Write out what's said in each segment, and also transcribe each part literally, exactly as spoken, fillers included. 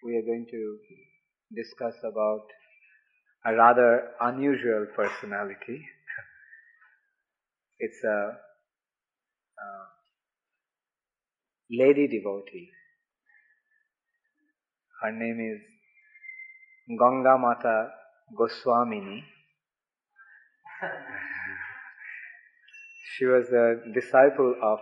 we are going to discuss about a rather unusual personality. It's a, a lady devotee. Her name is Ganga Mata Goswamini. She was a disciple of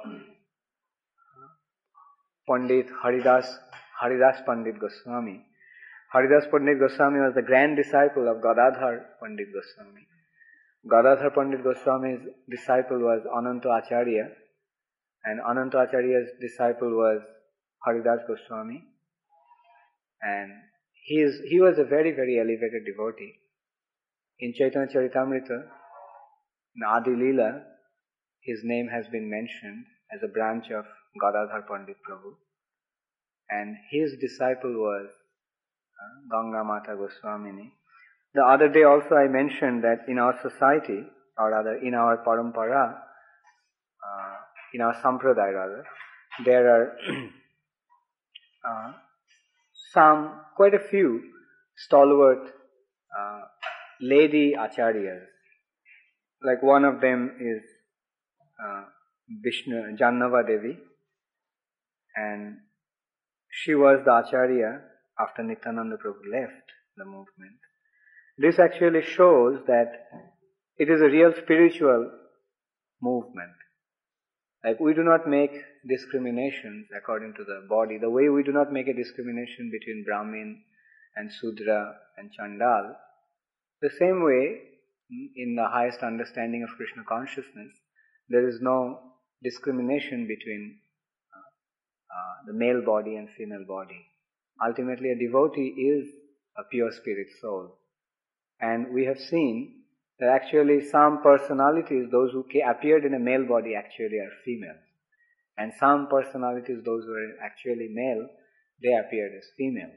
Pandit Haridas, Haridas Pandit Goswami. Haridas Pandit Goswami was the grand disciple of Gadadhar Pandit Goswami. Gadadhar Pandit Goswami's disciple was Ananta Acharya, and Ananta Acharya's disciple was Haridas Goswami. And he is he was a very, very elevated devotee. In Chaitanya Charitamrita, in Adi Leela, his name has been mentioned as a branch of Gadadhar Pandit Prabhu. And his disciple was uh, Ganga Mata Goswamini. The other day also I mentioned that in our society, or rather in our parampara, uh, in our sampradaya rather, there are uh, some, quite a few stalwart uh, lady acharyas. Like one of them is uh, Vishnu, Jannava Devi, and she was the acharya after Nityananda Prabhu left the movement. This actually shows that it is a real spiritual movement. Like we do not make discriminations according to the body. The way we do not make a discrimination between Brahmin and Sudra and Chandal, the same way in the highest understanding of Krishna consciousness, there is no discrimination between uh, uh, the male body and female body. Ultimately, a devotee is a pure spirit soul. And we have seen that actually some personalities, those who appeared in a male body actually are female. And some personalities, those who are actually male, they appeared as female.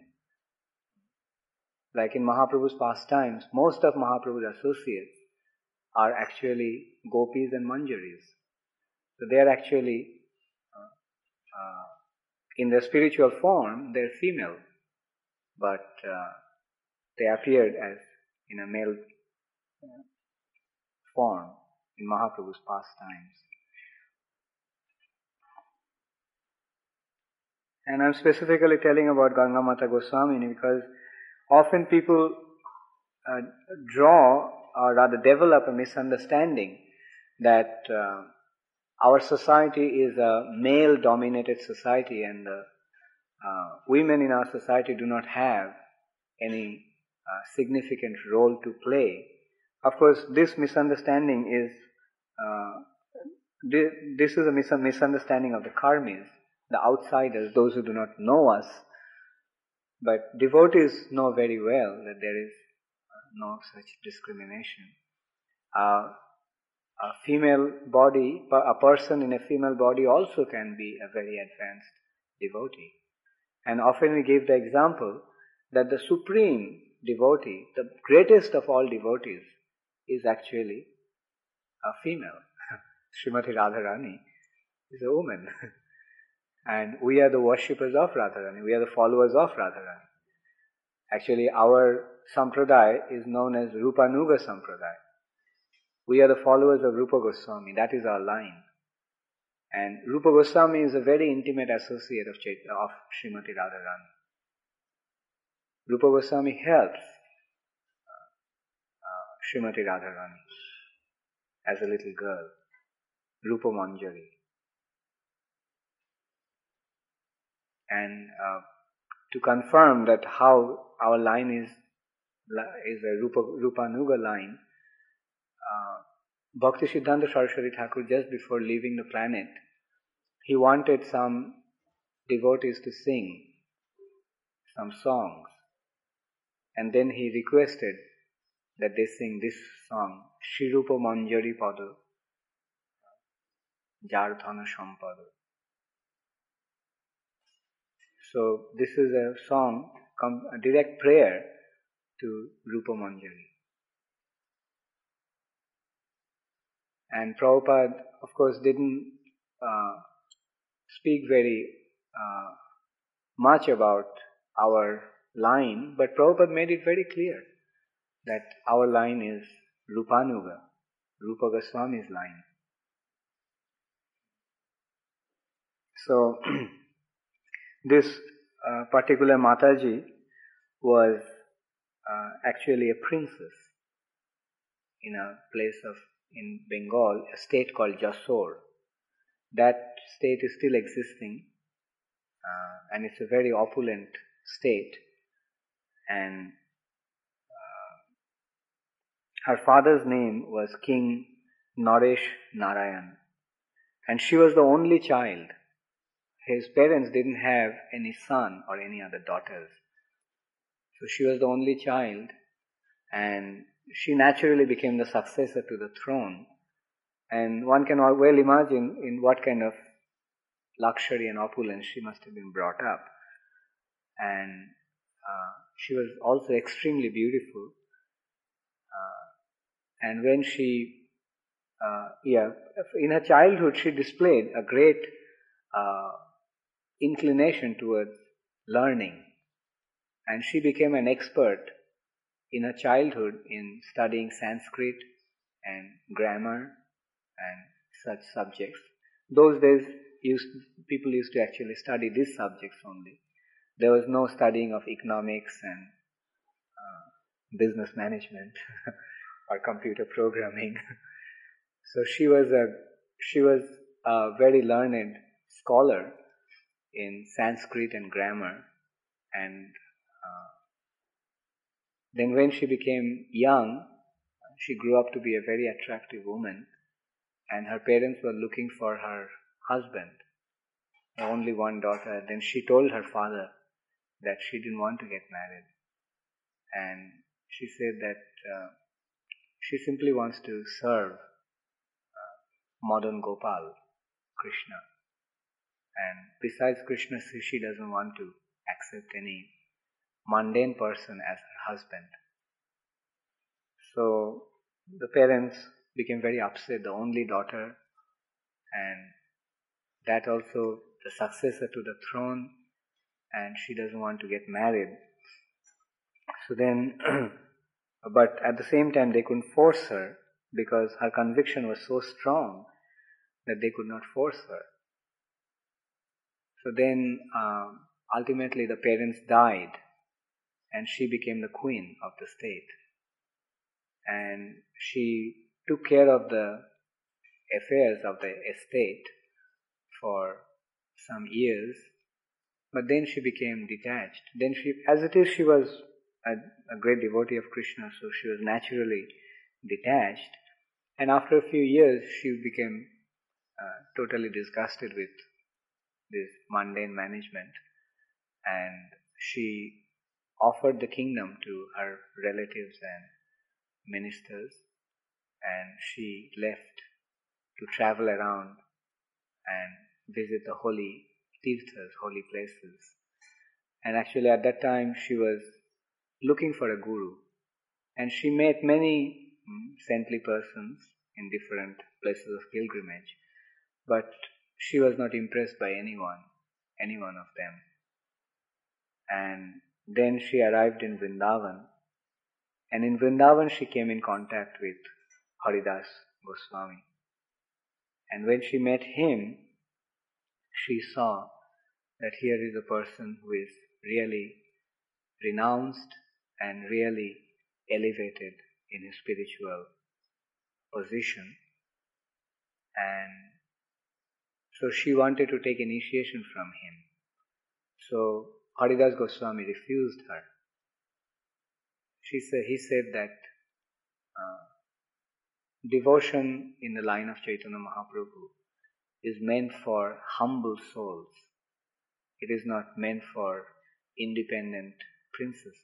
Like in Mahaprabhu's pastimes, most of Mahaprabhu's associates are actually gopis and manjaris. So they are actually, uh, uh, in their spiritual form, they are female. But uh, they appeared as in a male form in Mahaprabhu's pastimes. And I'm specifically telling about Ganga Mata Goswamini because often people uh, draw or rather develop a misunderstanding that uh, our society is a male-dominated society and the uh, women in our society do not have any uh, significant role to play. Of course, this misunderstanding is, uh, this is a mis- misunderstanding of the karmis, the outsiders, those who do not know us. But devotees know very well that there is no such discrimination. Uh, a female body, a person in a female body also can be a very advanced devotee. And often we give the example that the supreme devotee, the greatest of all devotees, is actually a female. Srimati Radharani is a woman. And we are the worshippers of Radharani. We are the followers of Radharani. Actually, our sampradaya is known as Rupanuga Sampradaya. We are the followers of Rupa Goswami. That is our line. And Rupa Goswami is a very intimate associate of, Chaitanya, of Srimati Radharani. Rupa Goswami helps uh, uh, Srimati Radharani as a little girl, Rupa Manjari. And uh, to confirm that how our line is is a Rupa, Rupanuga line, uh, Bhakti Siddhanta Saraswati Thakur, just before leaving the planet, he wanted some devotees to sing some songs. And then he requested that they sing this song, Shirupa Manjari Pada Jardhana Sampada. So this is a song, a direct prayer to Rupa Manjari. And Prabhupada, of course, didn't uh, speak very uh, much about our line, but Prabhupada made it very clear that our line is Rupanuga, Rupa Goswami's line. So, this uh, particular Mataji was uh, actually a princess in a place of, in Bengal, a state called Jasor. That state is still existing, uh, and it's a very opulent state. And uh, her father's name was King Naresh Narayan, and she was the only child. His parents didn't have any son or any other daughters. So she was the only child, and she naturally became the successor to the throne. And one can well imagine in what kind of luxury and opulence she must have been brought up. And uh, she was also extremely beautiful. Uh, and when she, uh, yeah, in her childhood she displayed a great uh, inclination towards learning. And she became an expert in her childhood in studying Sanskrit and grammar and such subjects. Those days, used, people used to actually study these subjects only. There was no studying of economics and uh, business management or computer programming. So she was a she was a very learned scholar in Sanskrit and grammar, and uh, then when she became young, she grew up to be a very attractive woman, and her parents were looking for her husband, only one daughter. Then she told her father that she didn't want to get married, and she said that uh, she simply wants to serve uh, Madan Gopal, Krishna, and besides Krishna, she doesn't want to accept any mundane person as her husband. So the parents became very upset, the only daughter, and that also the successor to the throne, and she doesn't want to get married. So then, but at the same time they couldn't force her because her conviction was so strong that they could not force her. So then um, ultimately the parents died and she became the queen of the state. And she took care of the affairs of the estate for some years, but then she became detached. Then she, as it is, she was a, a great devotee of Krishna, so she was naturally detached. And after a few years, she became uh, totally disgusted with this mundane management, and she offered the kingdom to her relatives and ministers, and she left to travel around and visit the holy tirthas, holy places. And actually at that time she was looking for a guru, and she met many mm, saintly persons in different places of pilgrimage, but she was not impressed by anyone, any one of them. And then she arrived in Vrindavan, and in Vrindavan she came in contact with Haridas Goswami. And when she met him, she saw that here is a person who is really renounced and really elevated in his spiritual position. And so she wanted to take initiation from him. So Haridas Goswami refused her. She said, he said that uh, devotion in the line of Chaitanya Mahaprabhu is meant for humble souls. It is not meant for independent princesses.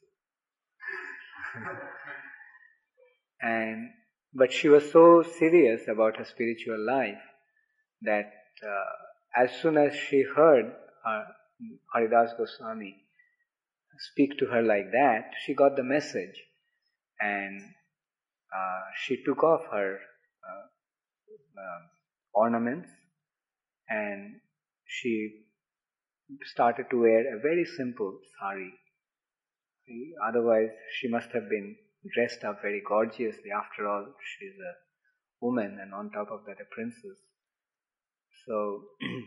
and but she was so serious about her spiritual life that uh, as soon as she heard uh, Haridas Goswami speak to her like that, she got the message, and uh, she took off her uh, uh, ornaments, and she started to wear a very simple sari. Otherwise, she must have been dressed up very gorgeously. After all, she's a woman and on top of that a princess. So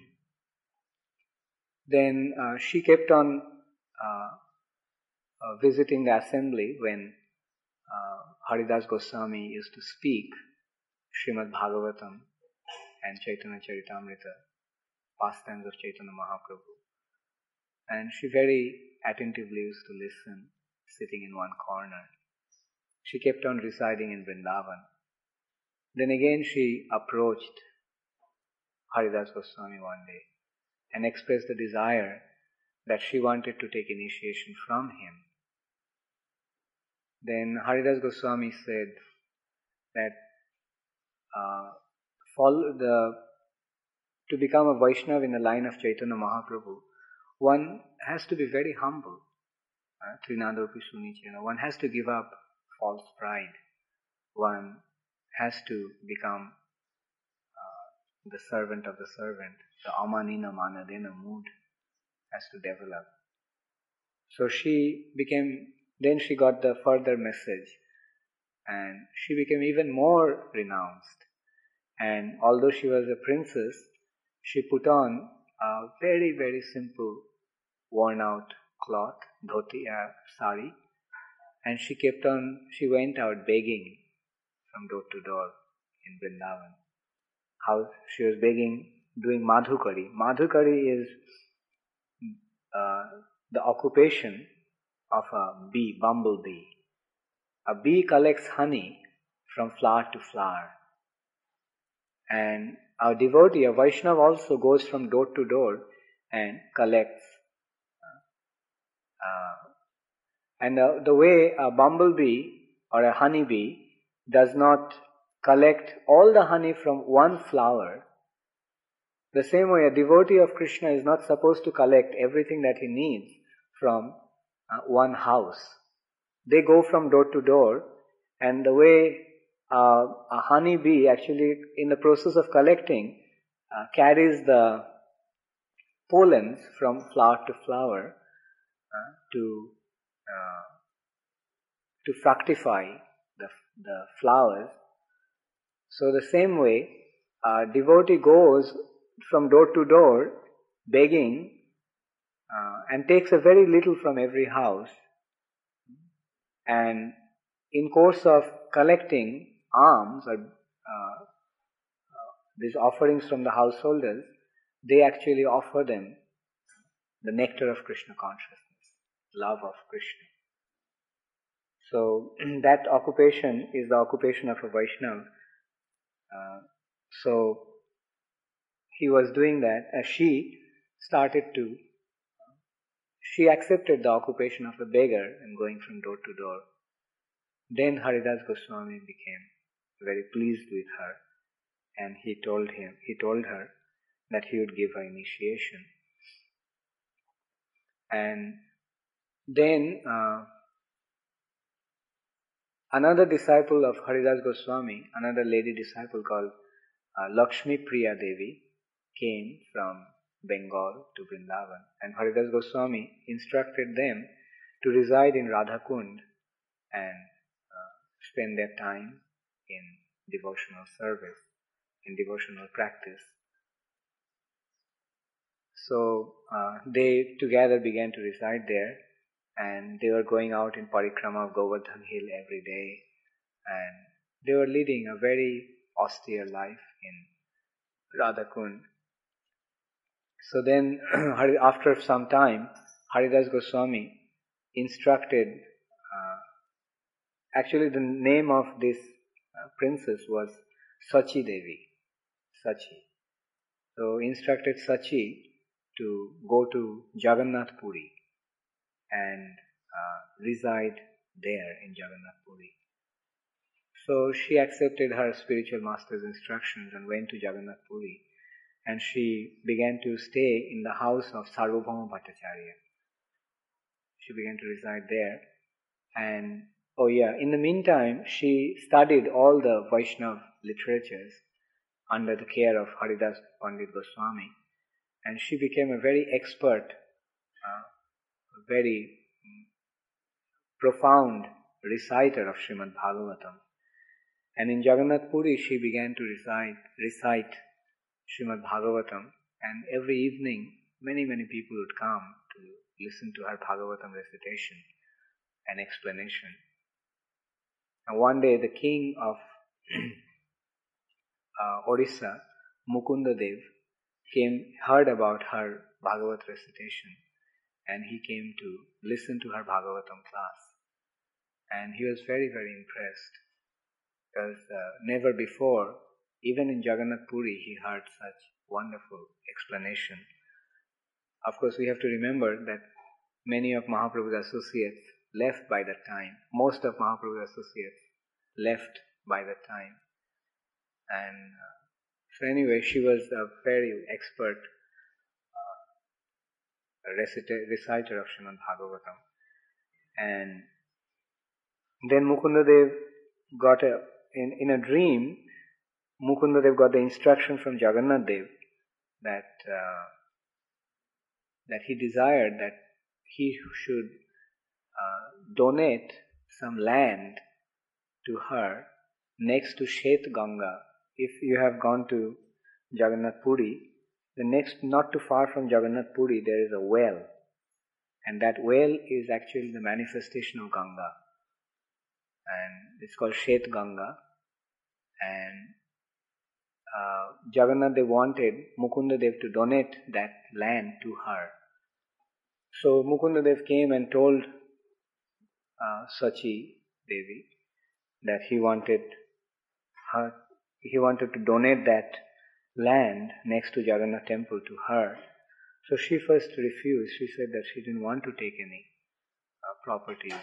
then uh, she kept on uh, uh, visiting the assembly when uh, Haridas Goswami used to speak Srimad Bhagavatam and Chaitanya Charitamrita, pastimes of Chaitanya Mahaprabhu. And she very attentively used to listen, sitting in one corner. She kept on residing in Vrindavan. Then again she approached Haridas Goswami one day and expressed the desire that she wanted to take initiation from him. Then Haridas Goswami said that uh, follow the to become a Vaishnava in the line of Chaitanya Mahaprabhu, one has to be very humble. Uh, Trinadapi Sunichena. One has to give up false pride. One has to become uh, the servant of the servant. The amanina manadena mood has to develop. So she became, then she got the further message and she became even more renounced. And although she was a princess, she put on a very, very simple worn out cloth, dhoti, uh, sari, and she kept on, she went out begging from door to door in Vrindavan. How she was begging, doing madhukari. Madhukari is uh, the occupation of a bee, bumblebee. A bee collects honey from flower to flower. And our devotee, a Vaishnava, also goes from door to door and collects. Uh, and the, the way a bumblebee or a honeybee does not collect all the honey from one flower, the same way a devotee of Krishna is not supposed to collect everything that he needs from uh, one house. They go from door to door, and the way uh, a honeybee actually in the process of collecting uh, carries the pollens from flower to flower uh, to uh, to fructify the, the flowers. So the same way, a devotee goes from door to door begging uh, and takes a very little from every house, and in course of collecting alms or uh, uh, these offerings from the householders, they actually offer them the nectar of Krishna consciousness, love of Krishna. So that occupation is the occupation of a Vaishnava. Uh, so he was doing that as she started to, she accepted the occupation of a beggar and going from door to door. Then Haridas Goswami became very pleased with her, and he told him, he told her that he would give her initiation. And then uh, another disciple of Haridas Goswami, another lady disciple called uh, Lakshmi Priya Devi, came from Bengal to Vrindavan, and Haridas Goswami instructed them to reside in Radhakund and uh, spend their time in devotional service, in devotional practice. So uh, they together began to reside there, and they were going out in parikrama of Govardhan Hill every day, and they were leading a very austere life in Radhakund. So then, after some time, Haridas Goswami instructed, uh, actually the name of this uh, princess was Sachi Devi, Sachi. So instructed Sachi to go to Jagannath Puri and uh, reside there in Jagannath Puri. So she accepted her spiritual master's instructions and went to Jagannath Puri. And she began to stay in the house of Sarvabhauma Bhattacharya. She began to reside there. And, oh yeah, in the meantime, she studied all the Vaishnava literatures under the care of Haridas Pandit Goswami. and she became a very expert, uh, very profound reciter of Srimad Bhagavatam. And in Jagannath Puri she began to recite, recite Srimad Bhagavatam, and every evening many many people would come to listen to her Bhagavatam recitation and explanation. And one day the king of uh, Orissa, Mukunda Dev, came, heard about her Bhagavat recitation, and he came to listen to her Bhagavatam class. And he was very, very impressed, because uh, never before, even in Jagannath Puri, he heard such wonderful explanation. Of course, we have to remember that many of Mahaprabhu's associates left by that time. Most of Mahaprabhu's associates left by that time. And uh, so anyway, she was a very expert uh, reciter, reciter of Srimad Bhagavatam. And then Mukunda Dev got a, in, in a dream, Mukunda Dev got the instruction from Jagannath Dev that uh, that he desired that he should uh, donate some land to her next to Shet Ganga. If you have gone to Jagannath Puri, the next, not too far from Jagannath Puri, there is a well, and that well is actually the manifestation of Ganga, and it's called Shet Ganga. And uh, Jagannath Dev wanted Mukunda Dev to donate that land to her. So Mukunda Dev came and told uh, Sachi Devi that he wanted her, he wanted to donate that land next to Jagannath temple to her. So she first refused. She said that she didn't want to take any uh, properties.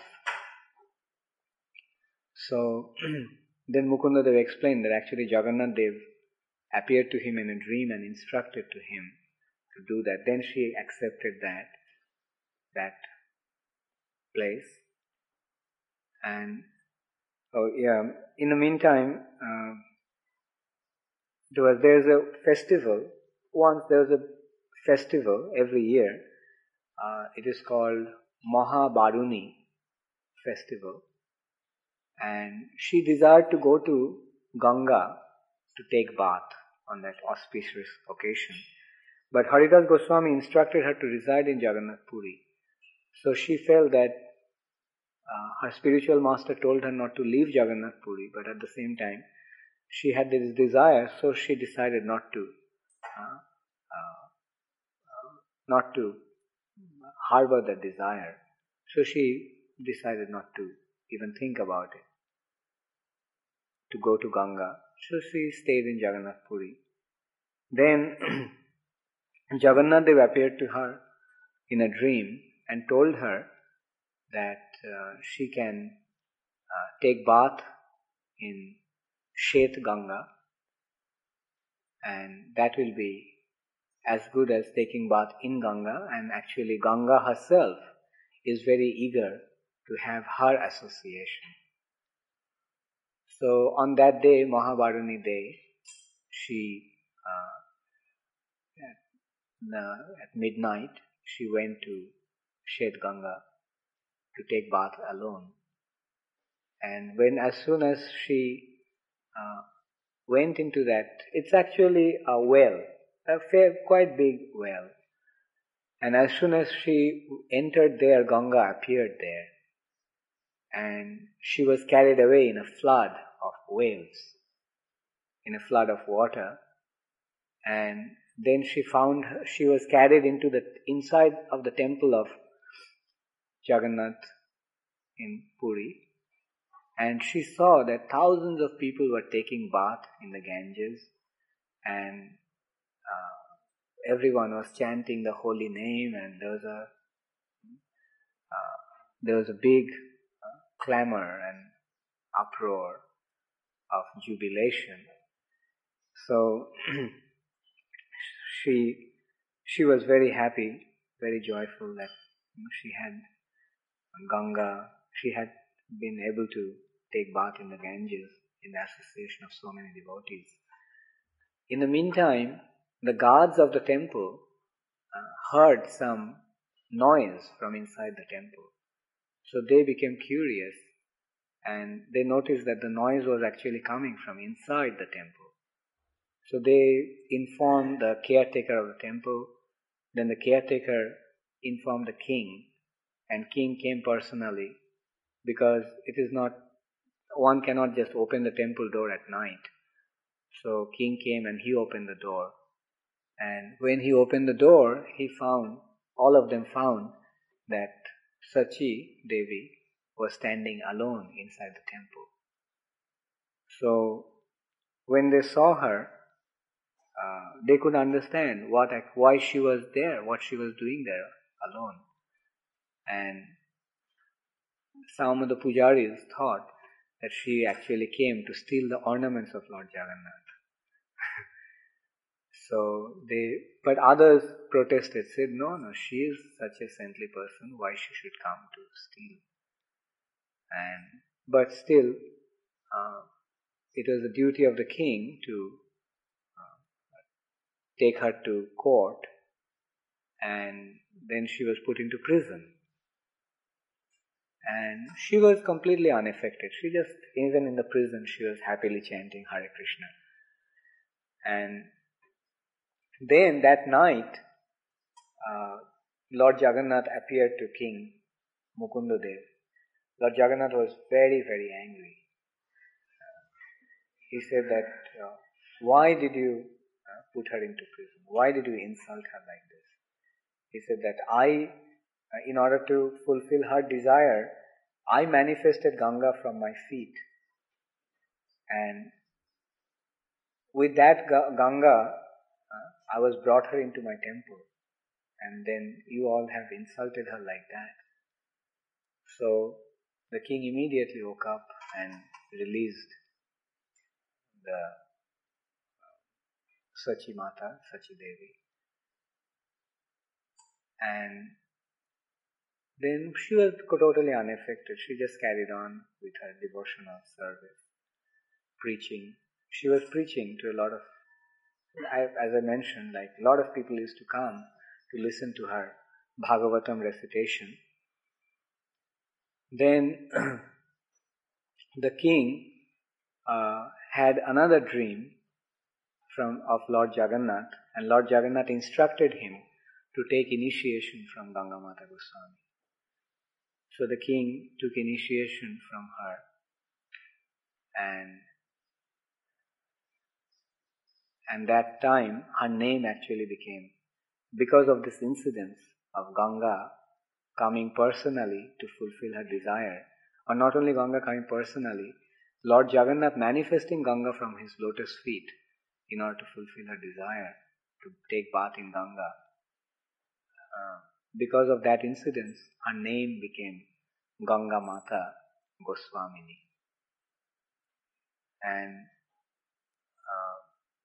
So then Mukunda Dev explained that actually Jagannath Dev appeared to him in a dream and instructed to him to do that. Then she accepted that that place. And oh yeah, in the meantime, uh, there was there's a festival. Once there's a festival every year. Uh, it is called Mahabaruni festival, and she desired to go to Ganga to take bath on that auspicious occasion. But Haridas Goswami instructed her to reside in Jagannath Puri. So she felt that uh, her spiritual master told her not to leave Jagannath Puri, but at the same time she had this desire, so she decided not to uh, uh, uh, not to harbor that desire. So she decided not to even think about it, to go to Ganga. So she stayed in Jagannath Puri. Then Jagannath Dev appeared to her in a dream and told her that uh, she can uh, take bath in Shet Ganga, and that will be as good as taking bath in Ganga, and actually Ganga herself is very eager to have her association. So on that day, Mahabaruni day, she uh, at, uh, at midnight she went to Shet Ganga to take bath alone. And when as soon as she uh, went into that, it's actually a well, a fair, quite big well. And as soon as she entered there, Ganga appeared there. And she was carried away in a flood of waves, in a flood of water. And then she found, her, she was carried into the inside of the temple of Jagannath in Puri. And she saw that thousands of people were taking bath in the Ganges, and uh, everyone was chanting the holy name, and there was a uh, there was a big uh, clamor and uproar of jubilation. So she she was very happy, very joyful that you know, she had Ganga, she had been able to take bath in the Ganges in the association of so many devotees. In the meantime, the guards of the temple uh, heard some noise from inside the temple. So they became curious and they noticed that the noise was actually coming from inside the temple. So they informed the caretaker of the temple. Then the caretaker informed the king, and king came personally, because it is not, one cannot just open the temple door at night. So king came and he opened the door. And when he opened the door, he found, all of them found that Sachi Devi was standing alone inside the temple. So when they saw her, uh, they could understand what, why she was there, what she was doing there alone. And some of the pujaris thought that she actually came to steal the ornaments of Lord Jagannath. So they, but others protested, said, no, no, she is such a saintly person, why she should come to steal? And, but still, uh, it was the duty of the king to uh, take her to court, and then she was put into prison. And she was completely unaffected. She just, even in the prison, she was happily chanting Hare Krishna. And then that night, uh, Lord Jagannath appeared to King Mukundadev. Lord Jagannath was very, very angry. Uh, he said that, uh, why did you uh, put her into prison? Why did you insult her like this? He said that I, uh, in order to fulfill her desire, I manifested Ganga from my feet. And with that Ganga, uh, I was brought her into my temple. And then you all have insulted her like that. So the king immediately woke up and released the Sachi Mata, Sachi Devi. And then she was totally unaffected. She just carried on with her devotional service, preaching. She was preaching to a lot of, I, as I mentioned, like a lot of people used to come to listen to her Bhagavatam recitation. Then the king uh, had another dream from of Lord Jagannath, and Lord Jagannath instructed him to take initiation from Ganga Mata Goswami. So the king took initiation from her, and and that time her name actually became, because of this incident of Ganga coming personally to fulfill her desire, or not only Ganga coming personally, Lord Jagannath manifesting Ganga from his lotus feet in order to fulfill her desire to take bath in Ganga. Uh, because of that incident, her name became Ganga Mata Goswamini. And uh,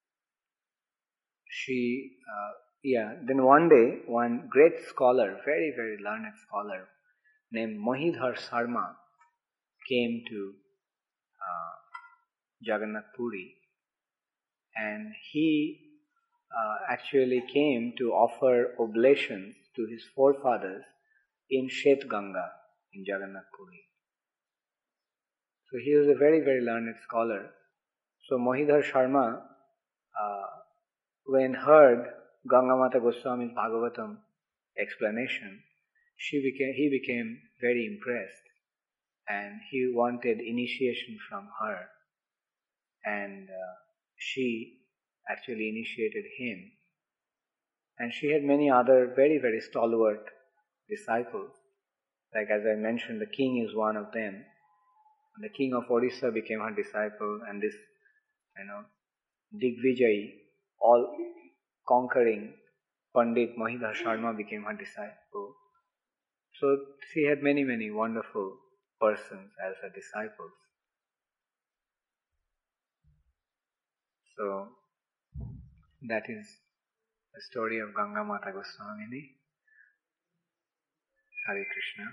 she, uh, yeah, then one day, one great scholar, very, very learned scholar, named Mohidhar Sharma, came to uh, Jagannath Puri, and he uh, actually came to offer oblations to his forefathers in Shet Ganga in Jagannath Puri. So he was a very, very learned scholar. So Mohidhar Sharma, uh, when heard Ganga Mata Goswami's Bhagavatam explanation, she became, he became very impressed, and he wanted initiation from her, and uh, she actually initiated him. And she had many other very, very stalwart disciples. Like as I mentioned, the king is one of them. The king of Orissa became her disciple, and this, you know, Digvijay, all conquering Pandit Mohidhar Sharma became her disciple. So she had many, many wonderful persons as her disciples. So that is the story of Ganga Mata Goswamini. Hare Krishna.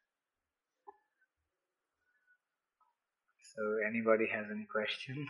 So anybody has any question?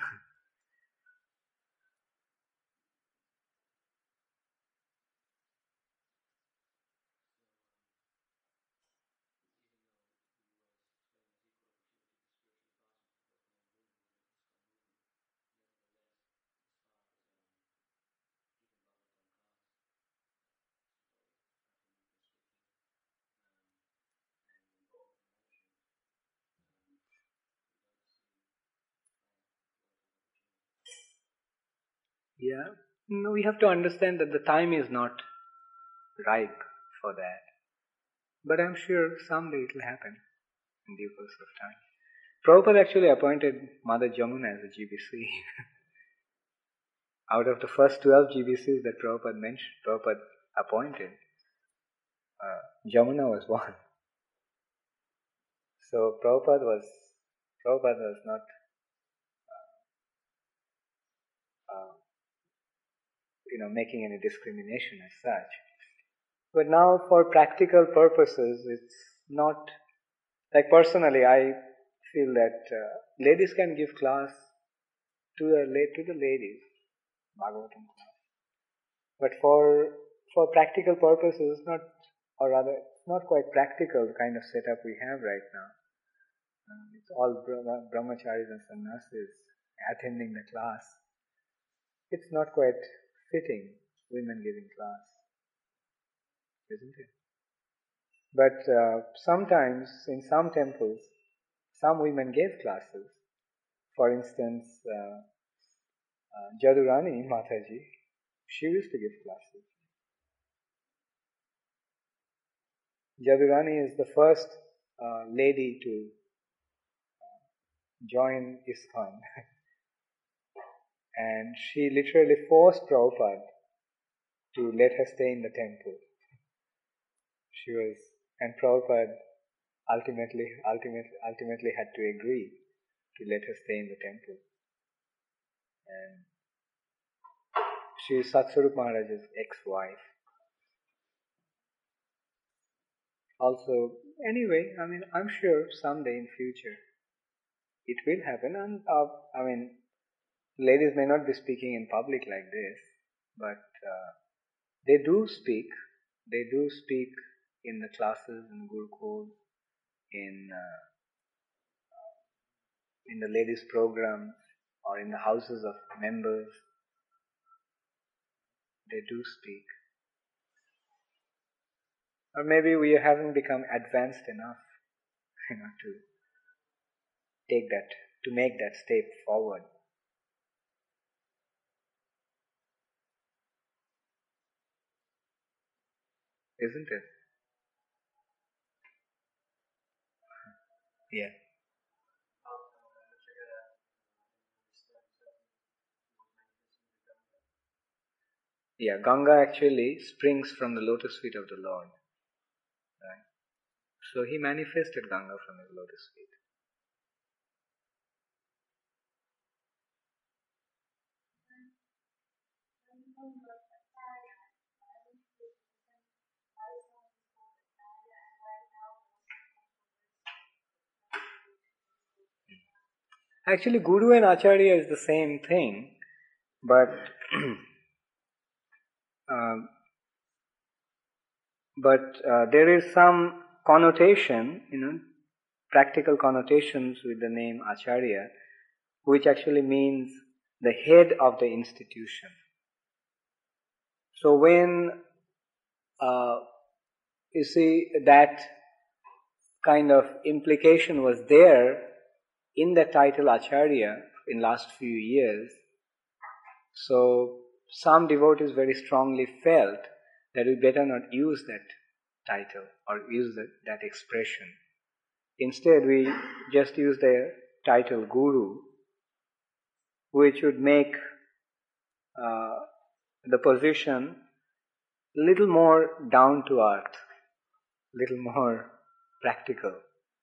Yeah, no, we have to understand that the time is not ripe for that. But I'm sure someday it will happen in due course of time. Prabhupada actually appointed Mother Jamuna as a G B C. Out of the first twelve G B Cs that Prabhupada mentioned, Prabhupada appointed, uh, Jamuna was one. So Prabhupada was, Prabhupada was not, uh, you know, making any discrimination as such. But now for practical purposes, it's not, like personally I feel that uh, ladies can give class to the, to the ladies, Bhagavatam class. But for for practical purposes, it's not, or rather, it's not quite practical the kind of setup we have right now. Uh, it's all brahma, brahmacharis and sannyasis attending the class. It's not quite fitting, women giving class, isn't it? But uh, sometimes in some temples, some women gave classes. For instance, uh, uh, Jadurani Mataji, she used to give classes. Jadurani is the first uh, lady to join ISKCON. And she literally forced Prabhupada to let her stay in the temple. She was, and Prabhupada ultimately, ultimately, ultimately had to agree to let her stay in the temple. And she is Satsarup Maharaj's ex-wife. Also, anyway, I mean, I'm sure someday in future it will happen. And uh, I mean, ladies may not be speaking in public like this, but uh, they do speak. They do speak in the classes, in Gurukul, in uh, in the ladies' programs, or in the houses of members. They do speak. Or maybe we haven't become advanced enough, you know, to take that, to make that step forward. Isn't it? Yeah. Yeah, Ganga actually springs from the lotus feet of the Lord. Right? So he manifested Ganga from his lotus feet. Actually, Guru and Acharya is the same thing, but um, but uh, there is some connotation, you know, practical connotations with the name Acharya, which actually means the head of the institution. So when uh, you see that kind of implication was there in the title Acharya in last few years, so some devotees very strongly felt that we better not use that title or use that, that expression. Instead, we just use the title Guru, which would make uh, the position little more down to earth, little more practical.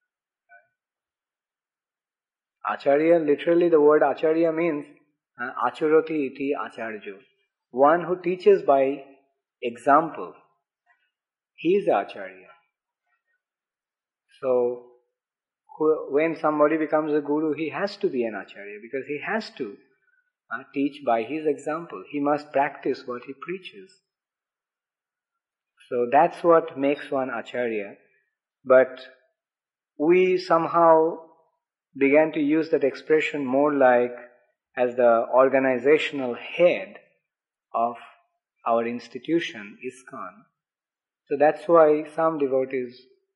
Acharya, literally the word Acharya means uh, Acharati iti Acharjo. One who teaches by example. He is Acharya. So, who, when somebody becomes a guru, he has to be an Acharya because he has to uh, teach by his example. He must practice what he preaches. So that's what makes one Acharya. But we somehow began to use that expression more like as the organizational head of our institution, ISKCON. So that's why some devotees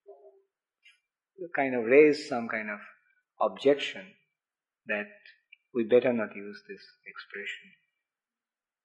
kind of raise some kind of objection that we better not use this expression.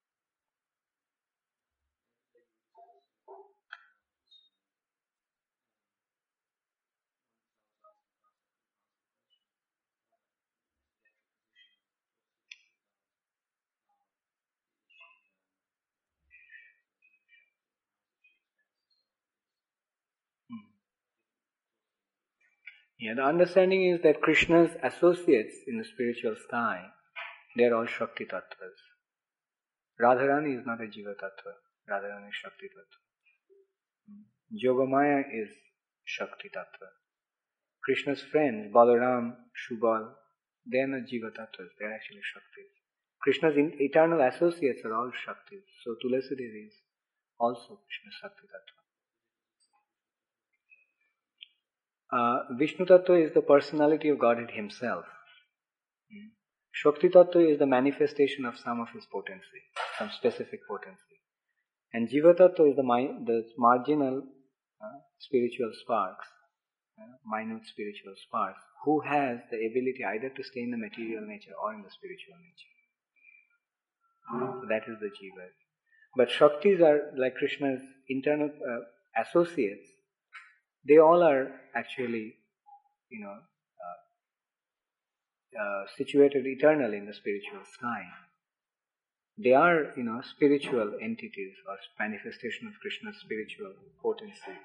Yeah, the understanding is that Krishna's associates in the spiritual sky, they are all Shakti Tattvas. Radharani is not a Jiva Tattva. Radharani is Shakti Tattva. Yogamaya is Shakti Tattva. Krishna's friends, Balaram, Shubal, they are not Jiva Tattvas, they are actually Shaktis. Krishna's in, eternal associates are all Shaktis. So Tulasi Devi is also Krishna's Shakti Tattva. Uh, Vishnu Tattva is the personality of Godhead himself. Hmm. Shakti Tattva is the manifestation of some of his potency, some specific potency. And Jiva Tattva is the, mi- the marginal uh, spiritual sparks, uh, minute spiritual sparks, who has the ability either to stay in the material nature or in the spiritual nature. So that is the Jiva. But Shaktis are like Krishna's internal uh, associates. They all are actually, you know, uh, uh, situated eternally in the spiritual sky. They are, you know, spiritual entities or manifestation of Krishna's spiritual potency.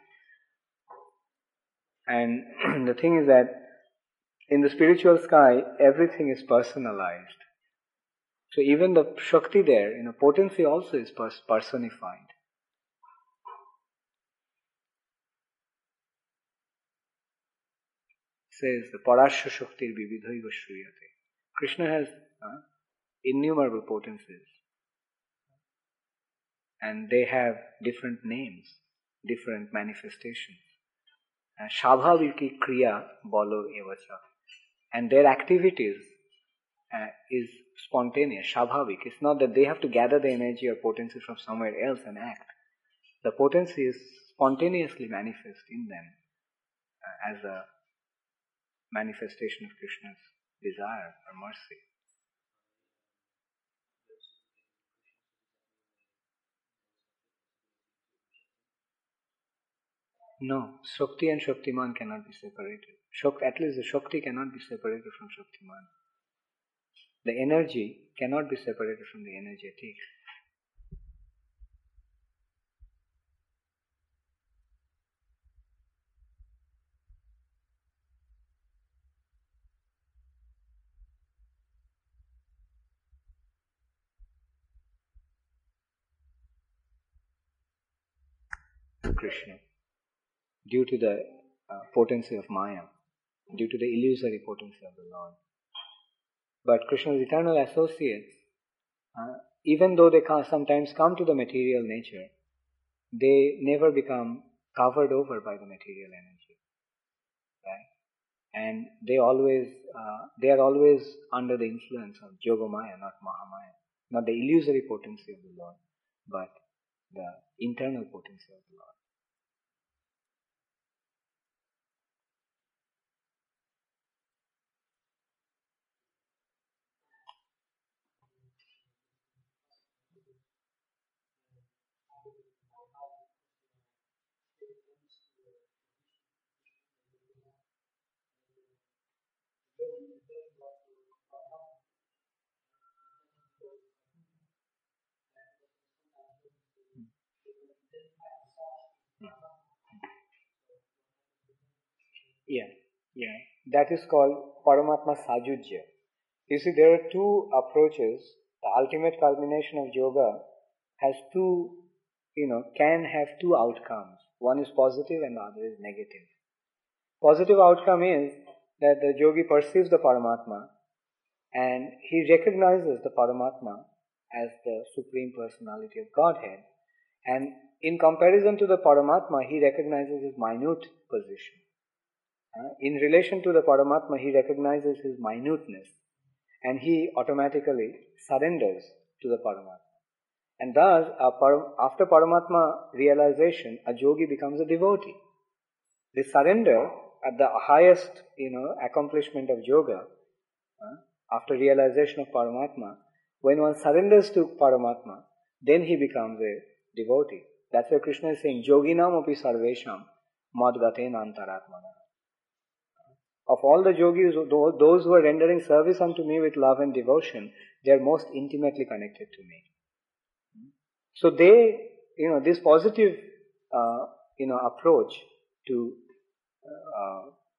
And the thing is that in the spiritual sky, everything is personalized. So even the Shakti there, you know, potency also is pers- personified. Says the Parasya Shaktir Vividhaiva Shriyate. Krishna has uh, innumerable potencies. And they have different names, different manifestations. Uh, Shabhaviki Kriya Balo Evacha. And their activities uh, is spontaneous, Shabhavik. It's not that they have to gather the energy or potency from somewhere else and act. The potency is spontaneously manifest in them uh, as a manifestation of Krishna's desire or mercy. No, Shakti and Shaktiman cannot be separated. Shak, at least the Shakti cannot be separated from Shaktiman. The energy cannot be separated from the energetic. Krishna, due to the uh, potency of Maya, due to the illusory potency of the Lord. But Krishna's eternal associates, uh, even though they can sometimes come to the material nature, they never become covered over by the material energy. Right? And they always, uh, they are always under the influence of Yogamaya, not Mahamaya. Not the illusory potency of the Lord, but the internal potency of the Lord. Yeah, yeah. That is called Paramatma Sajujya. You see, there are two approaches. The ultimate culmination of yoga has two, you know, can have two outcomes. One is positive and the other is negative. Positive outcome is that the yogi perceives the Paramatma and he recognizes the Paramatma as the Supreme Personality of Godhead. And in comparison to the Paramatma, he recognizes his minute position. Uh, in relation to the Paramatma, he recognizes his minuteness and he automatically surrenders to the Paramatma. And thus, par- after Paramatma realization, a yogi becomes a devotee. The surrender at the highest, you know, accomplishment of yoga, uh, after realization of Paramatma, when one surrenders to Paramatma, then he becomes a devotee. That's why Krishna is saying, Yoginam api sarvesham madgatena antaratmana. Of all the yogis, those who are rendering service unto me with love and devotion, they are most intimately connected to me. So they, you know, this positive, uh, you know, approach to uh,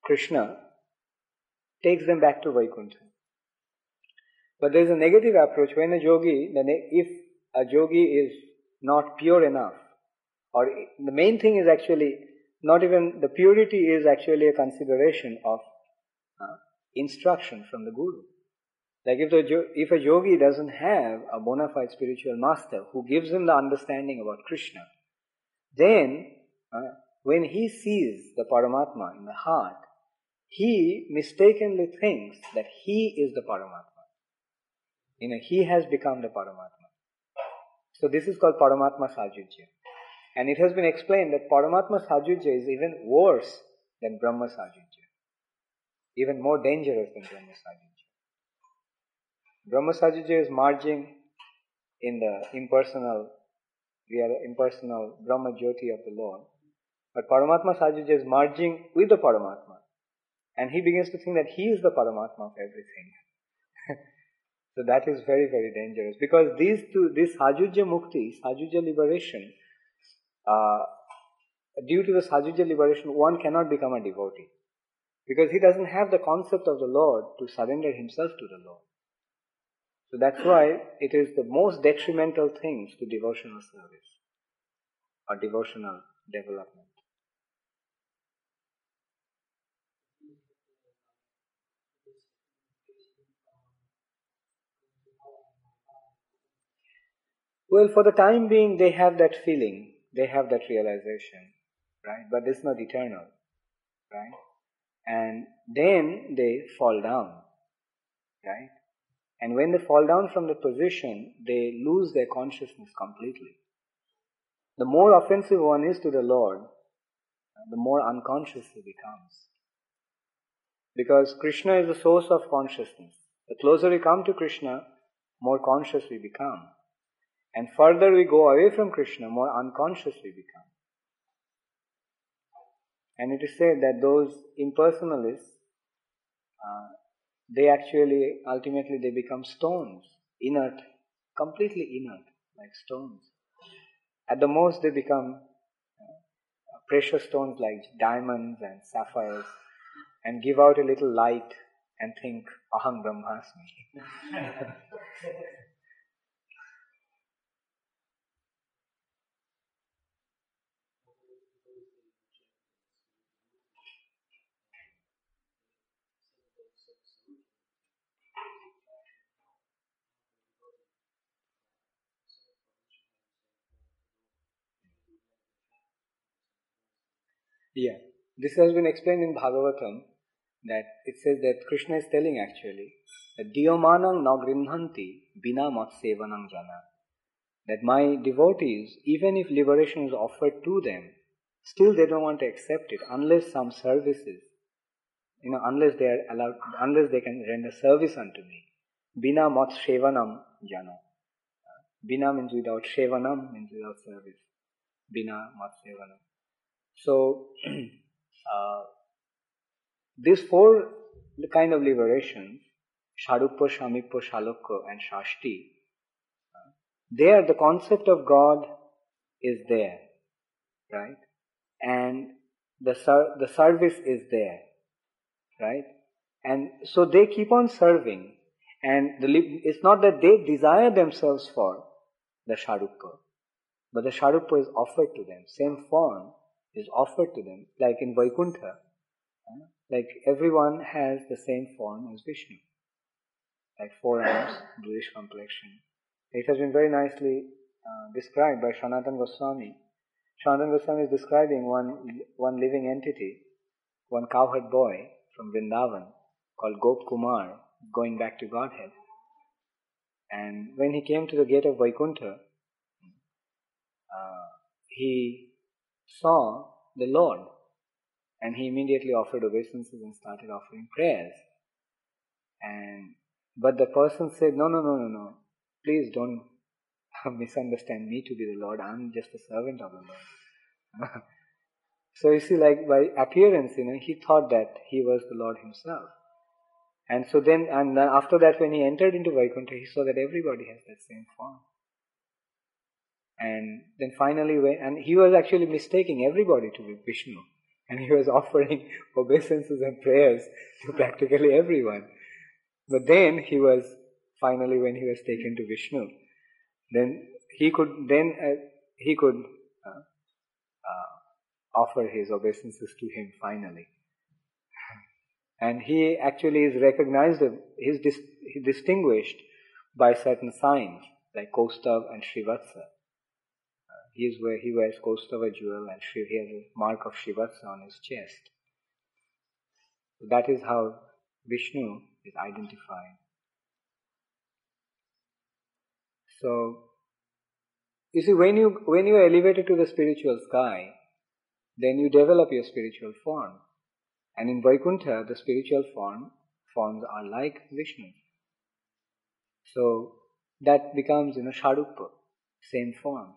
Krishna takes them back to Vaikuntha. But there is a negative approach. When a yogi, if a yogi is not pure enough, or the main thing is actually not even, the purity is actually a consideration of uh, instruction from the Guru. Like if, the, if a yogi doesn't have a bona fide spiritual master who gives him the understanding about Krishna, then uh, when he sees the Paramatma in the heart, he mistakenly thinks that he is the Paramatma. You know, he has become the Paramatma. So this is called Paramatma Sajujya. And it has been explained that Paramatma Sajujya is even worse than Brahma Sajujya. Even more dangerous than Brahma Sajujya. Brahma Sajujya is merging in the impersonal, real, impersonal Brahma Jyoti of the Lord. But Paramatma Sajujya is merging with the Paramatma. And he begins to think that he is the Paramatma of everything. So that is very, very dangerous. Because these two, this Sajujya Mukti, Sajujya liberation, uh, due to the Sajujya liberation, one cannot become a devotee. Because he doesn't have the concept of the Lord to surrender himself to the Lord. So that's why it is the most detrimental things to devotional service or devotional development. Well, for the time being, they have that feeling, they have that realization, right? But it's not eternal, right? And then they fall down, right? And when they fall down from the position, they lose their consciousness completely. The more offensive one is to the Lord, the more unconscious he becomes. Because Krishna is the source of consciousness. The closer we come to Krishna, more conscious we become. And further we go away from Krishna, more unconscious we become. And it is said that those impersonalists, uh, they actually, ultimately they become stones, inert, completely inert, like stones. At the most they become uh, precious stones like diamonds and sapphires, and give out a little light and think, Aham Brahmasmi. Yeah, this has been explained in Bhagavatam, that it says that Krishna is telling actually that Diyomanang na grinhanti bina mat sevanang jana. That my devotees, even if liberation is offered to them, still they don't want to accept it unless some services, you know, unless they are allowed, unless they can render service unto me. Bina mat sevanam jana. Bina means without, sevanam means without service. Bina mat sevanam. So, uh, these four kind of liberations, Sharuppa, Shamippa, Shalokka and Shashti, uh, there the concept of God is there, right? And the ser- the service is there, right? And so they keep on serving, and the li- it's not that they desire themselves for the Sharuppa, but the Sharuppa is offered to them, same form is offered to them, like in Vaikuntha. Like everyone has the same form as Vishnu, like four arms, bluish complexion. It has been very nicely uh, described by Sanatana Goswami. Sanatana Goswami is describing one one living entity, one cowherd boy from Vrindavan called Gop Kumar, going back to Godhead. And when he came to the gate of Vaikuntha, uh, he saw the Lord. And he immediately offered obeisances and started offering prayers. And but the person said, no, no, no, no, no. Please don't misunderstand me to be the Lord. I'm just a servant of the Lord. So you see, like by appearance, you know, he thought that he was the Lord himself. And so then, and then after that, when he entered into Vaikuntha, he saw that everybody has that same form. And then finally, when, and he was actually mistaking everybody to be Vishnu. and he was offering obeisances and prayers to practically everyone. But then he was, finally when he was taken to Vishnu, then he could, then uh, he could uh, uh, offer his obeisances to him finally. And he actually is recognized, he is dis- he distinguished by certain signs like Kaustav and Srivatsa. Uh, he is where he wears Kaustava jewel and Shri, he has a mark of Srivatsa on his chest. So that is how Vishnu is identified. So, you see, when you when you are elevated to the spiritual sky, then you develop your spiritual form. And in Vaikuntha, the spiritual form forms are like Vishnu. So that becomes, you know, Sharupa, same form.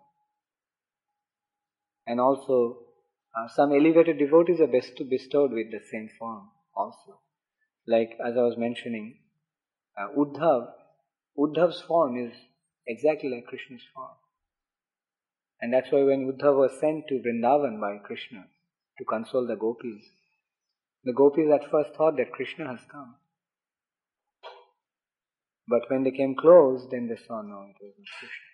And also, uh, some elevated devotees are best bestowed with the same form also. Like as I was mentioning, uh, Uddhav, Uddhav's form is exactly like Krishna's form. And that's why when Uddhav was sent to Vrindavan by Krishna to console the gopis, the gopis at first thought that Krishna has come. But when they came close, then they saw, no, it was not Krishna.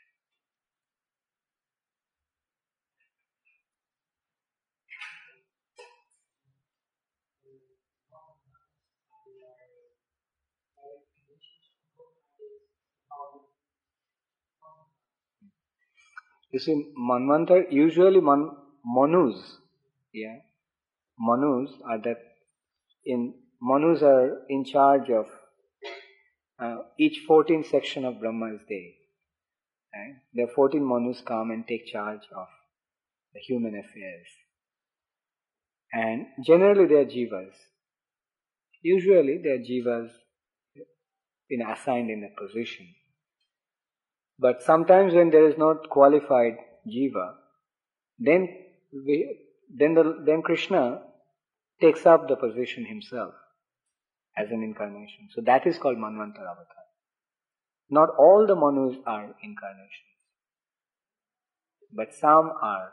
You see, Manvantar, usually man, Manus, yeah, Manus are that in, Manus are in charge of, uh, each fourteen section of Brahma is there. Right? There are fourteen Manus come and take charge of the human affairs. And generally they are jivas. Usually they are jivas in assigned in a position. But sometimes when there is not qualified jiva, then we, then the, then Krishna takes up the position himself as an incarnation. So that is called Manvantar Avatar. Not all the Manus are incarnations, but some are.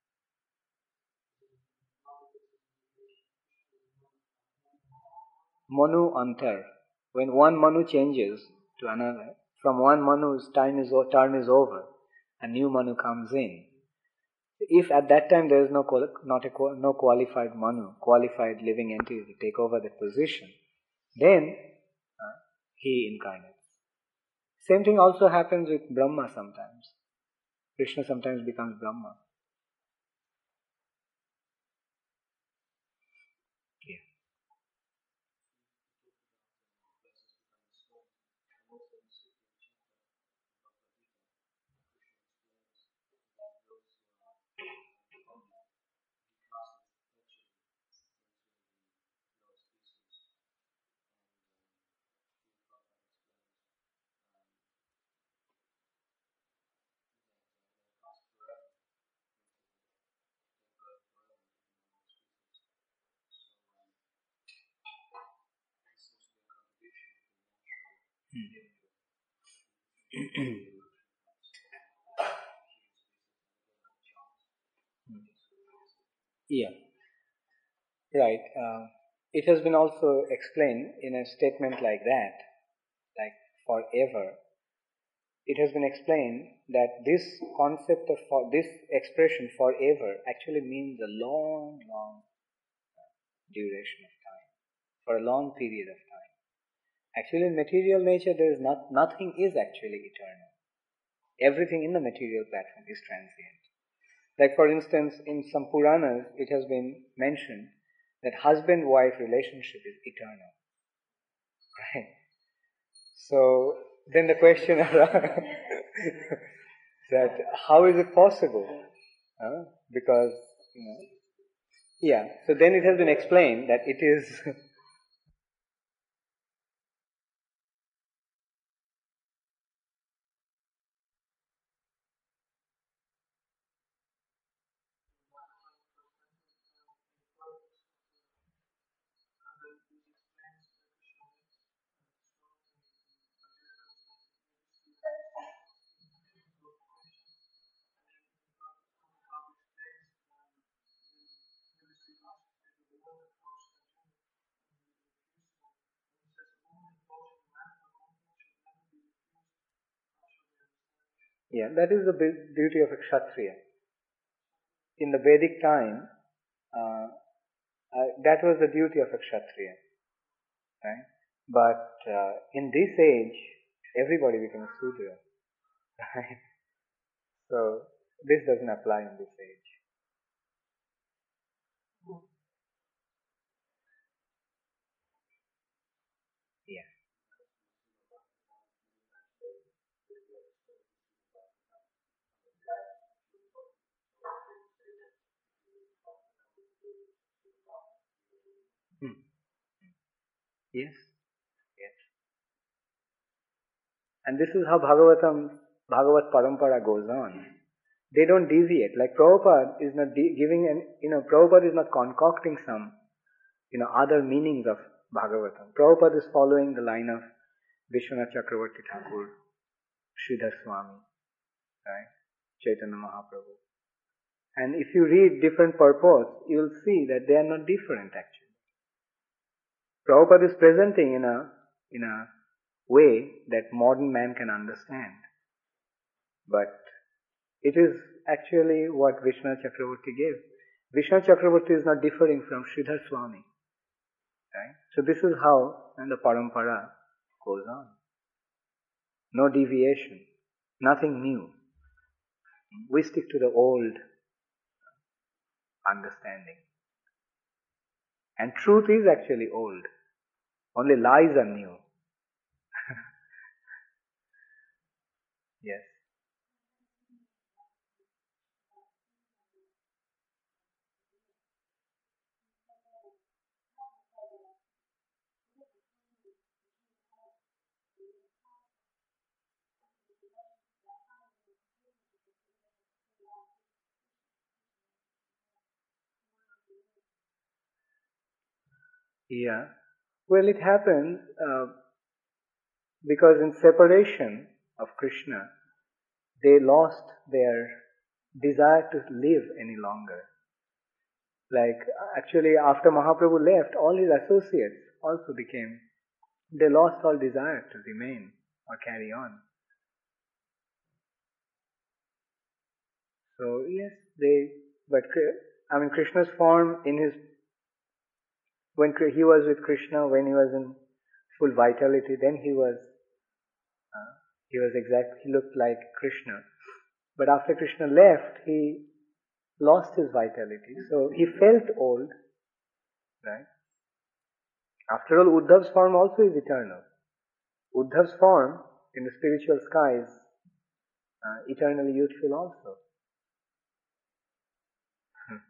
Manu Antar. When one Manu changes to another, from one Manu's time is term is over, a new Manu comes in. If at that time there is no not a no qualified Manu, qualified living entity to take over that position, then uh, he incarnates. Same thing also happens with Brahma sometimes. Krishna sometimes becomes Brahma. Yeah. Yeah, right. Uh, it has been also explained in a statement like that, like forever. It has been explained that this concept of for, this expression forever actually means a long, long duration of time, for a long period of time. Actually, in material nature, there is not nothing is actually eternal. Everything in the material platform is transient. Like for instance, in some Puranas, it has been mentioned that husband-wife relationship is eternal. Right? So then the question arises that how is it possible? Uh, because, you know, yeah. So then it has been explained that it is Yeah, that is the duty of a Kshatriya. In the Vedic time, uh, uh, that was the duty of a Kshatriya. Right? But uh, in this age, everybody becomes Sudra. Right? So, this doesn't apply in this age. Yeah. Hmm. Yes. Yes. And this is how Bhagavatam, Bhagavat Parampara goes on. They don't deviate. Like Prabhupada is not de- giving an, you know, Prabhupada is not concocting some, you know, other meanings of Bhagavatam. Prabhupada is following the line of Vishwanath Chakravarti Thakur, Sridhar Swami, right? Chaitanya Mahaprabhu. And if you read different purports, you'll see that they are not different actually. Prabhupada is presenting in a, in a way that modern man can understand. But it is actually what Vishwanath Chakravarti gave. Vishwanath Chakravarti is not differing from Sridhar Swami. Right? So this is how and the parampara goes on. No deviation, nothing new. We stick to the old understanding. And truth is actually old. Only lies are new. Yes. Yeah. Well, it happens uh, because in separation of Krishna, they lost their desire to live any longer. Like, actually, after Mahaprabhu left, all his associates also became, they lost all desire to remain or carry on. So, yes, they, but, I mean, Krishna's form in his, when he was with Krishna, when he was in full vitality, then he was, uh, he was exact, he looked like Krishna. But after Krishna left, he lost his vitality. So, he felt old, right? After all, Uddhav's form also is eternal. Uddhav's form in the spiritual sky is uh, eternally youthful also. Hmm.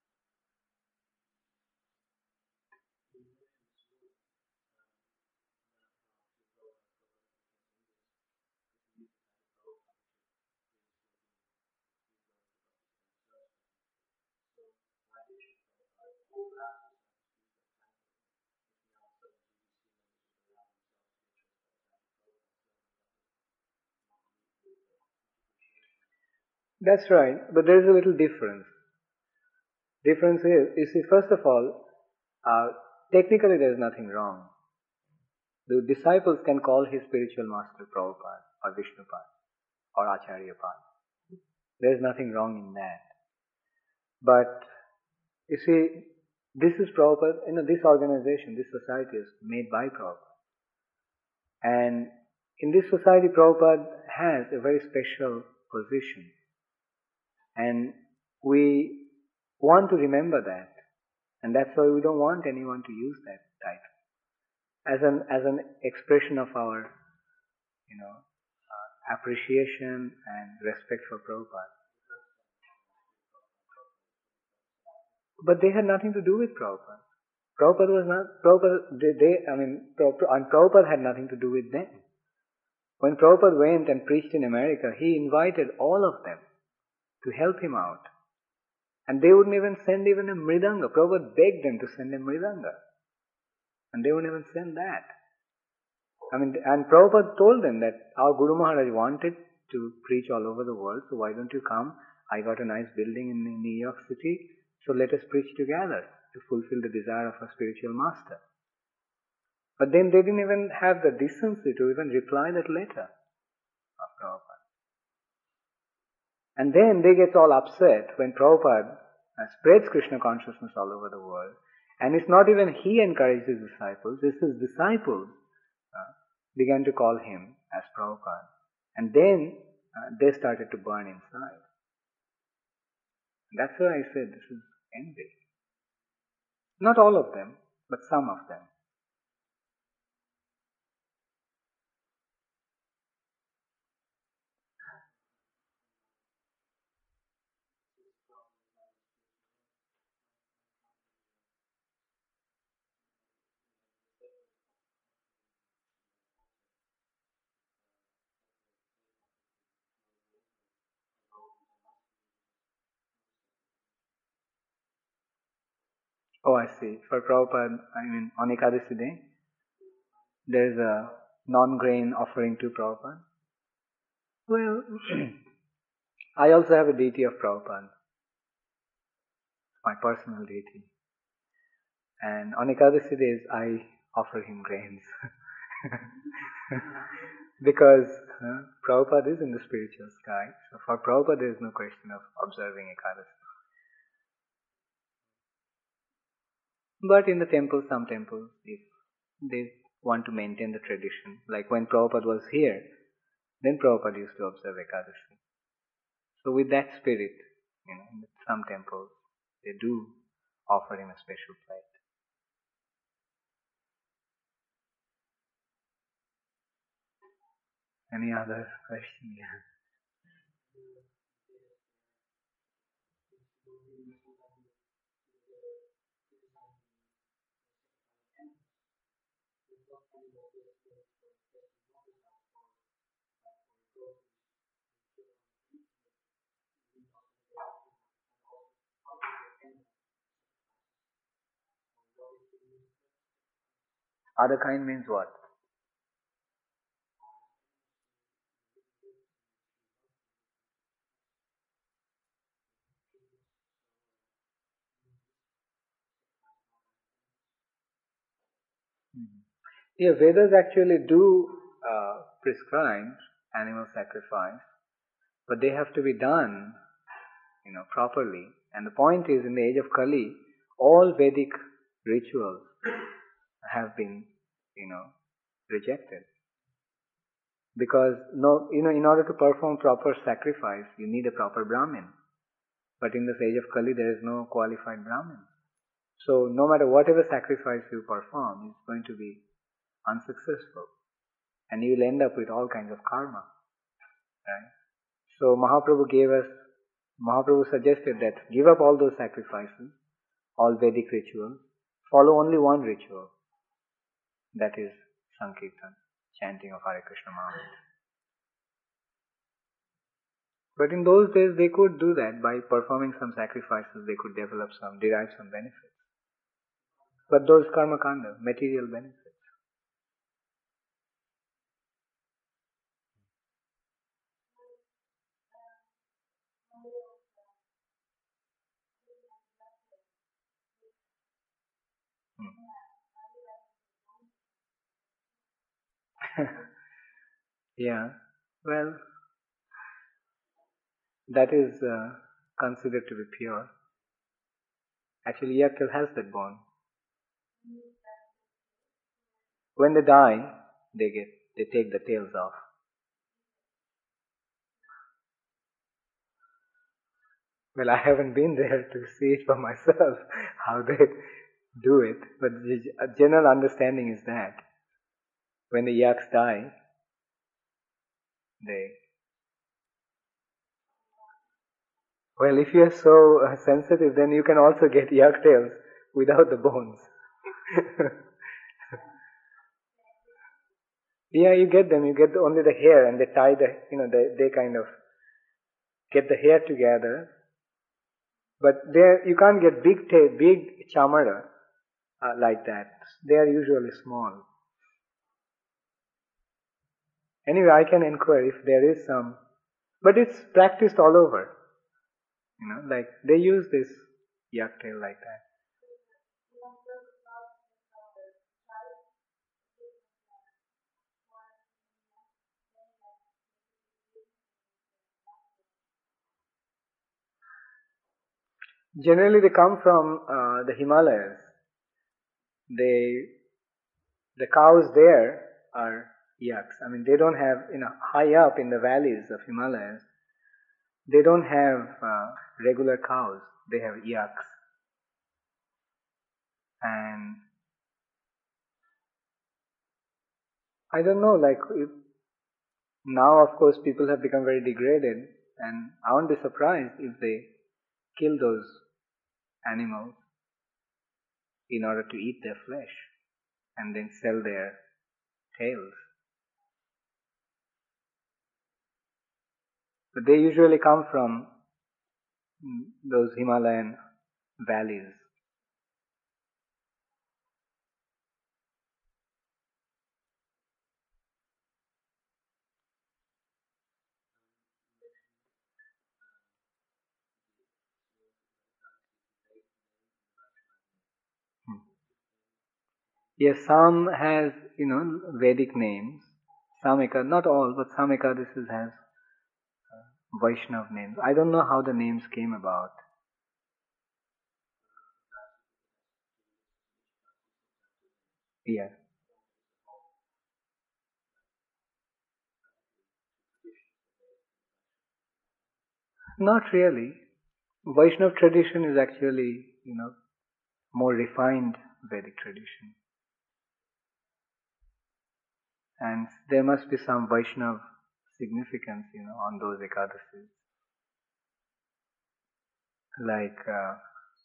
That's right, but there is a little difference. Difference is, you see, first of all, uh, technically there is nothing wrong. The disciples can call his spiritual master Prabhupada or Vishnupad or Acharya Pad. There is nothing wrong in that. But you see, this is Prabhupada, you know, this organization, this society is made by Prabhupada. And in this society, Prabhupada has a very special position. And we want to remember that. And that's why we don't want anyone to use that title as an, as an expression of our, you know, uh, appreciation and respect for Prabhupada. But they had nothing to do with Prabhupada. Prabhupada was not, Prabhupada, they, they I mean, Prabhupada, and Prabhupada had nothing to do with them. When Prabhupada went and preached in America, he invited all of them to help him out. And they wouldn't even send even a mridanga. Prabhupada begged them to send a mridanga. And they wouldn't even send that. I mean, and Prabhupada told them that our Guru Maharaj wanted to preach all over the world, so why don't you come? I got a nice building in New York City, so let us preach together to fulfill the desire of our spiritual master. But then they didn't even have the decency to even reply that letter of Prabhupada. And then they get all upset when Prabhupada uh, spreads Krishna consciousness all over the world. And it's not even he encouraged his disciples, it's his disciples uh, began to call him as Prabhupada. And then uh, they started to burn inside. That's why I said this is envy. Not all of them, but some of them. Oh, I see. For Prabhupada, I mean, on Ekadasi day, there's a non-grain offering to Prabhupada. Well, I also have a deity of Prabhupada, my personal deity. And on Ekadasi days, I offer him grains. Because uh, Prabhupada is in the spiritual sky. So for Prabhupada, there is no question of observing Ekadasi. But in the temples, some temples, if they want to maintain the tradition, like when Prabhupada was here, then Prabhupada used to observe Ekadasi. So with that spirit, you know, in some temples, they do offer him a special plate. Any other question? Yeah. Other kind means what? Mhm. Yeah, Vedas actually do uh, prescribe animal sacrifice, but they have to be done, you know, properly. And the point is, in the age of Kali, all Vedic rituals have been, you know, rejected. Because no, you know, in order to perform proper sacrifice, you need a proper Brahmin. But in this age of Kali, there is no qualified Brahmin. So no matter whatever sacrifice you perform, it's going to be unsuccessful. And you will end up with all kinds of karma. Right? So Mahaprabhu gave us, Mahaprabhu suggested that give up all those sacrifices, all Vedic rituals, follow only one ritual. That is Sankirtan, chanting of Hare Krishna Mahamantra. But in those days they could do that. By performing some sacrifices, they could develop some, derive some benefits. But those karma kanda, material benefits. Hmm. Yeah, well, that is uh, considered to be pure. Actually, Yakil has that bone. When they die, they get they take the tails off. Well, I haven't been there to see it for myself how they do it, but the a general understanding is that when the yaks die, they well, if you are so uh, sensitive, then you can also get yak tails without the bones. Yeah, you get them. You get only the hair, and they tie the, you know, they they kind of get the hair together. But there, you can't get big tail, big chamara uh, like that. They are usually small. Anyway, I can inquire if there is some, but it's practiced all over. You know, like they use this yak tail like that. Generally they come from uh, the Himalayas. They, the cows there are yaks. I mean, they don't have, you know, high up in the valleys of Himalayas, they don't have uh, regular cows. They have yaks. And I don't know, like, if, now of course people have become very degraded, and I won't be surprised if they kill those animals in order to eat their flesh and then sell their tails. But they usually come from those Himalayan valleys. Hmm. Yes, some has, you know, Vedic names. Some Ekadasis, not all, but some Ekadasis has Vaishnav names. I don't know how the names came about. Yeah. Not really. Vaishnav tradition is actually, you know, more refined Vedic tradition. And there must be some Vaishnav significance, you know, on those Ekadasis. Like, uh,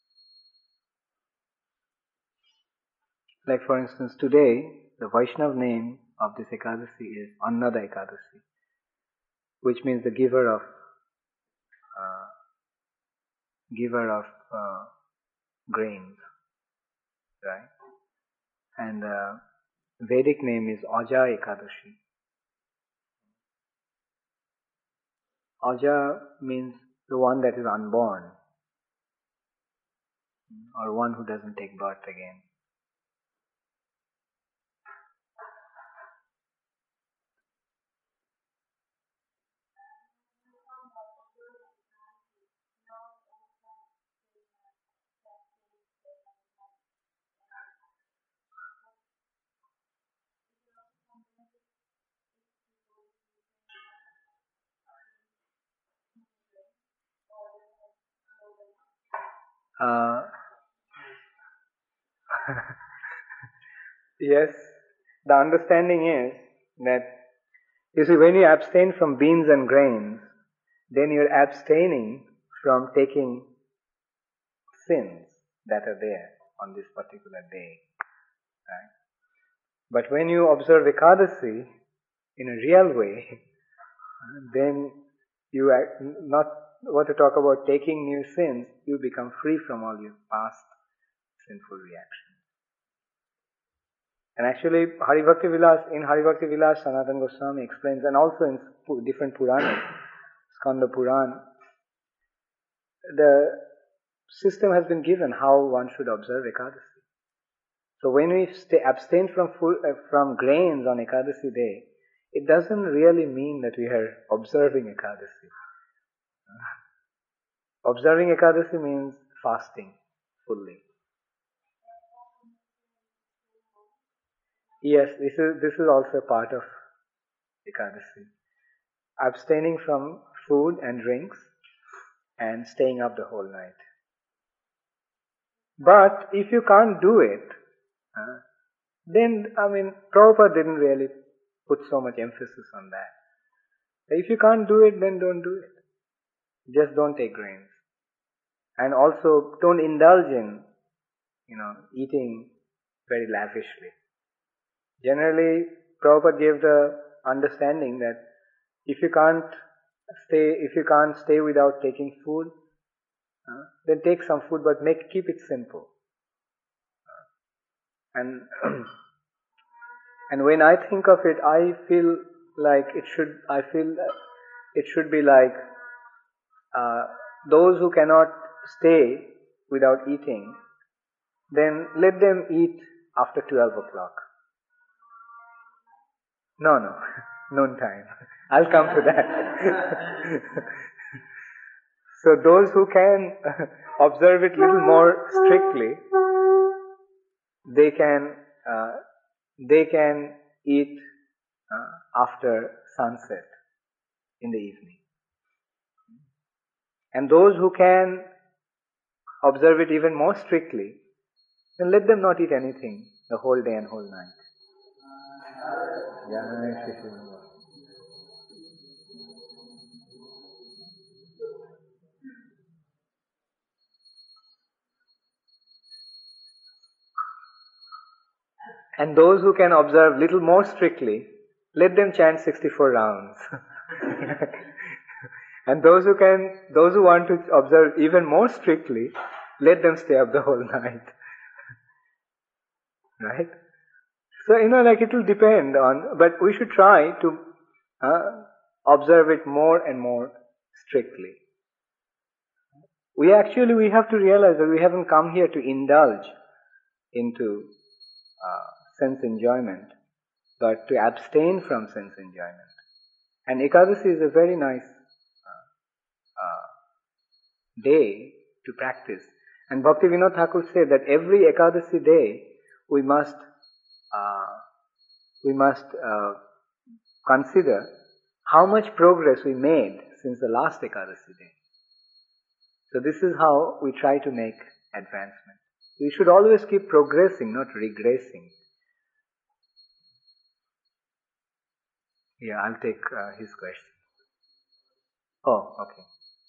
like for instance, today, the Vaishnav name of this Ekadasi is Annada Ekadasi, which means the giver of, uh, giver of uh, grains, right? And uh, Vedic name is Aja Ekadashi. Aja means the one that is unborn, or one who doesn't take birth again. Uh, yes, the understanding is that, you see, when you abstain from beans and grains, then you're abstaining from taking sins that are there on this particular day. Right? But when you observe Ekadasi in a real way, then you act, not what to talk about taking new sins, you become free from all your past sinful reactions. And actually, Hari Bhakti Vilas, in Hari Bhakti Vilas, Sanatana Goswami explains, and also in different Puranas, Skanda Puran, the system has been given how one should observe Ekadasi. So when we stay, abstain from food, uh, from grains on Ekadasi day, it doesn't really mean that we are observing Ekadasi. Uh, observing Ekadasi means fasting fully. Yes, this is this is also part of Ekadasi. Abstaining from food and drinks and staying up the whole night. But if you can't do it, uh, then, I mean, Prabhupada didn't really put so much emphasis on that. If you can't do it, then don't do it. Just don't take grains. And also, don't indulge in, you know, eating very lavishly. Generally, Prabhupada gave the understanding that if you can't stay, if you can't stay without taking food, uh, then take some food, but make keep it simple. And and when I think of it, I feel like it should. I feel it should be like uh, those who cannot stay without eating, then let them eat after twelve o'clock. No, no, noon time. I'll come to that. So those who can observe it little more strictly, they can uh, they can eat uh, after sunset in the evening. And those who can observe it even more strictly, then let them not eat anything the whole day and whole night. Yeah, and those who can observe little more strictly, let them chant sixty-four rounds. And those who can, those who want to observe even more strictly, let them stay up the whole night. Right? So, you know, like it will depend on, but we should try to uh, observe it more and more strictly. We actually, we have to realize that we haven't come here to indulge into uh, sense enjoyment, but to abstain from sense enjoyment. And Ekadasi is a very nice uh, uh, day to practice. And Bhaktivinoda Thakur said that every Ekadasi day we must uh, we must uh, consider how much progress we made since the last Ekadasi day. So this is how we try to make advancement. We should always keep progressing, not regressing. Yeah, I'll take uh, his question. Oh, okay.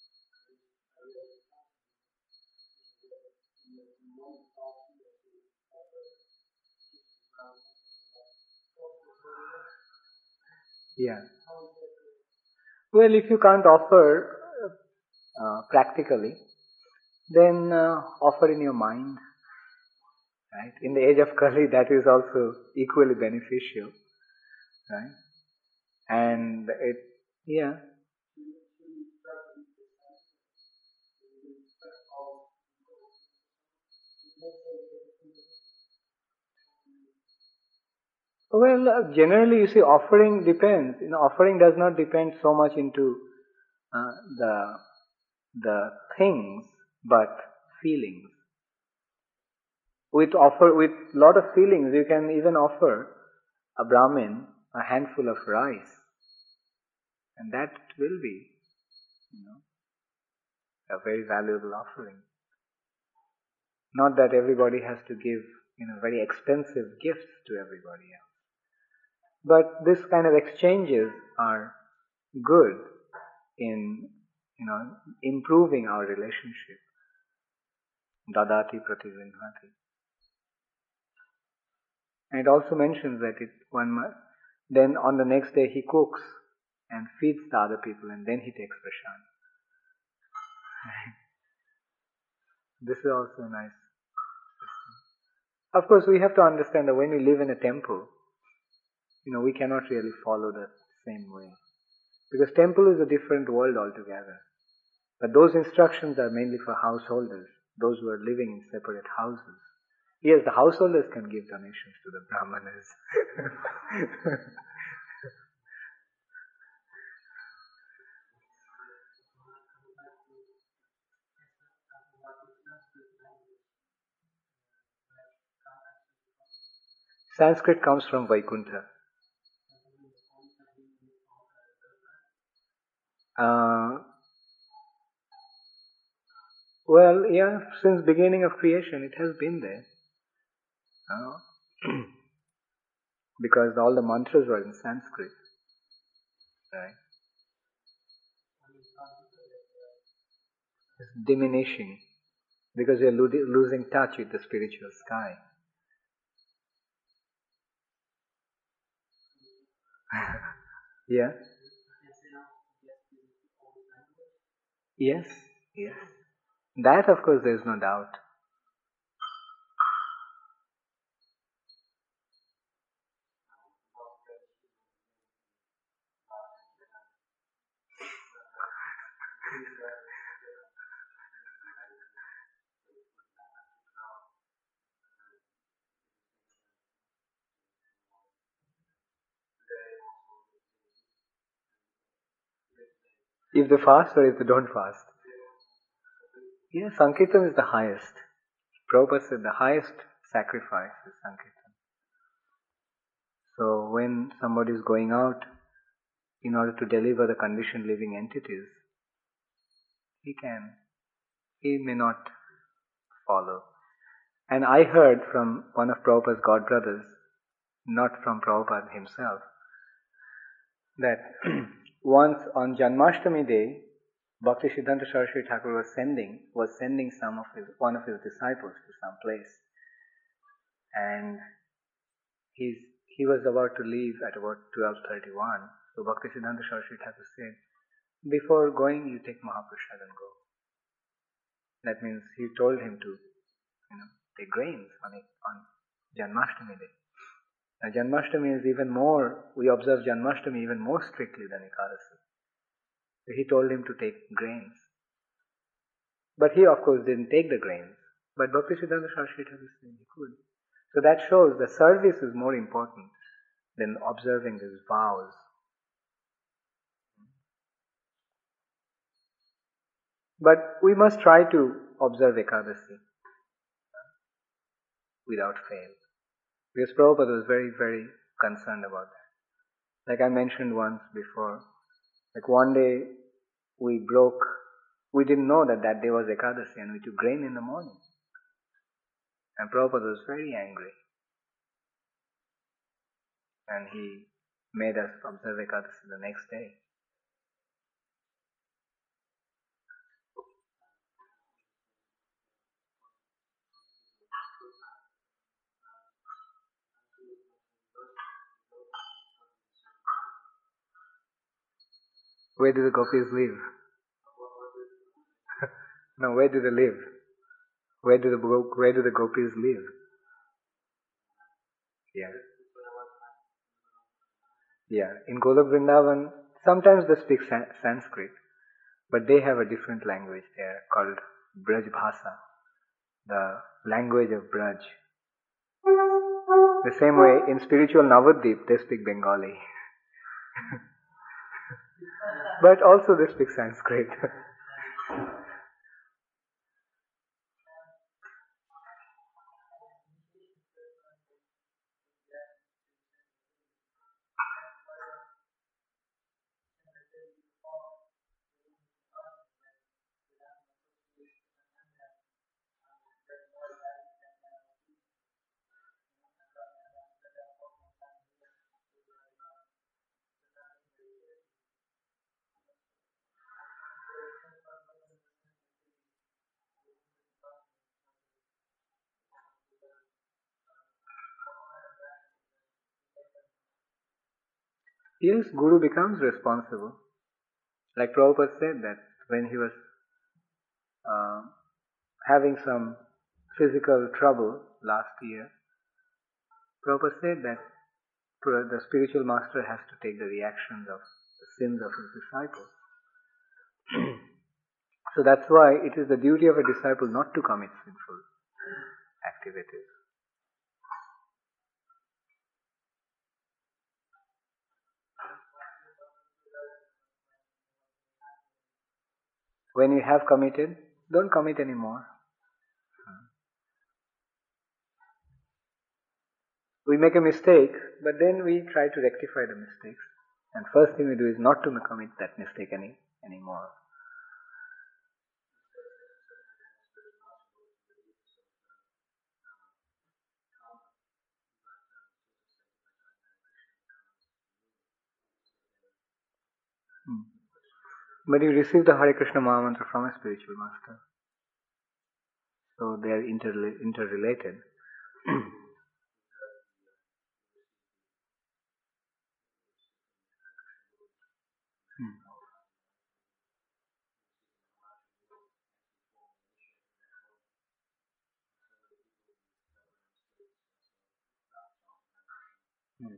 Yeah. Well, if you can't offer uh, practically, then uh, offer in your mind. Right? In the age of Kali, that is also equally beneficial. Right? And it, yeah. Well, uh, generally, you see, offering depends. You know, offering does not depend so much into uh, the the things, but feelings. With offer, with lot of feelings, you can even offer a Brahmin a handful of rice, and that will be, you know, a very valuable offering. Not that everybody has to give, you know, very expensive gifts to everybody else. But this kind of exchanges are good in, you know, improving our relationship. Dadati prativinhati. And it also mentions that it one must, then on the next day he cooks and feeds the other people and then he takes prashad. This is also a nice system. Of course, we have to understand that when we live in a temple, you know, we cannot really follow the same way. Because temple is a different world altogether. But those instructions are mainly for householders, those who are living in separate houses. Yes, the householders can give donations to the brahmanas. Sanskrit comes from Vaikuntha. Uh, well, yeah, since beginning of creation it has been there. Uh, because all the mantras were in Sanskrit. Right? It's diminishing because you're lo- losing touch with the spiritual sky. Yeah? Yes, yes. That, of course, there's no doubt. If they fast or if they don't fast. Yes, Sankirtan is the highest. Prabhupada said the highest sacrifice is Sankirtan. So when somebody is going out in order to deliver the conditioned living entities, he can, he may not follow. And I heard from one of Prabhupada's godbrothers, not from Prabhupada himself, that once on Janmashtami day, Bhakti Siddhanta Saraswati Thakur was sending was sending some of his one of his disciples to some place, and he's he was about to leave at about twelve thirty-one. So Bhakti Siddhanta Saraswati Thakur said, "Before going, you take Mahaprasad and go." That means he told him to, you know, take grains on it on Janmashtami day. Now Janmashtami is even more. We observe Janmashtami even more strictly than Ekadasi. So he told him to take grains. But he, of course, didn't take the grains. But Bhakti Siddhanta Saraswati Thakur said he could. So that shows the service is more important than observing these vows. But we must try to observe Ekadasi without fail. Because Prabhupada was very, very concerned about that. Like I mentioned once before, like one day we broke, we didn't know that that day was Ekadasi and we took grain in the morning. And Prabhupada was very angry. And he made us observe Ekadasi the next day. Where do the gopis live? No, where do they live? Where do the where do the gopis live? Yeah. Yeah. In Golok Vrindavan, sometimes they speak San- Sanskrit, but they have a different language there called Braj Bhasa, the language of Braj. The same way in spiritual Navadvip, they speak Bengali. But also they speak Sanskrit. Yes, Guru becomes responsible. Like Prabhupada said that when he was uh, having some physical trouble last year, Prabhupada said that the spiritual master has to take the reactions of the sins of his disciples. So that's why it is the duty of a disciple not to commit sinful activities. When you have committed, don't commit anymore. We make a mistake, but then we try to rectify the mistakes. And first thing we do is not to commit that mistake any anymore. Hmm. But you receive the Hare Krishna Mahamantra from a spiritual master. So they are interrela- interrelated. Hmm. Hmm.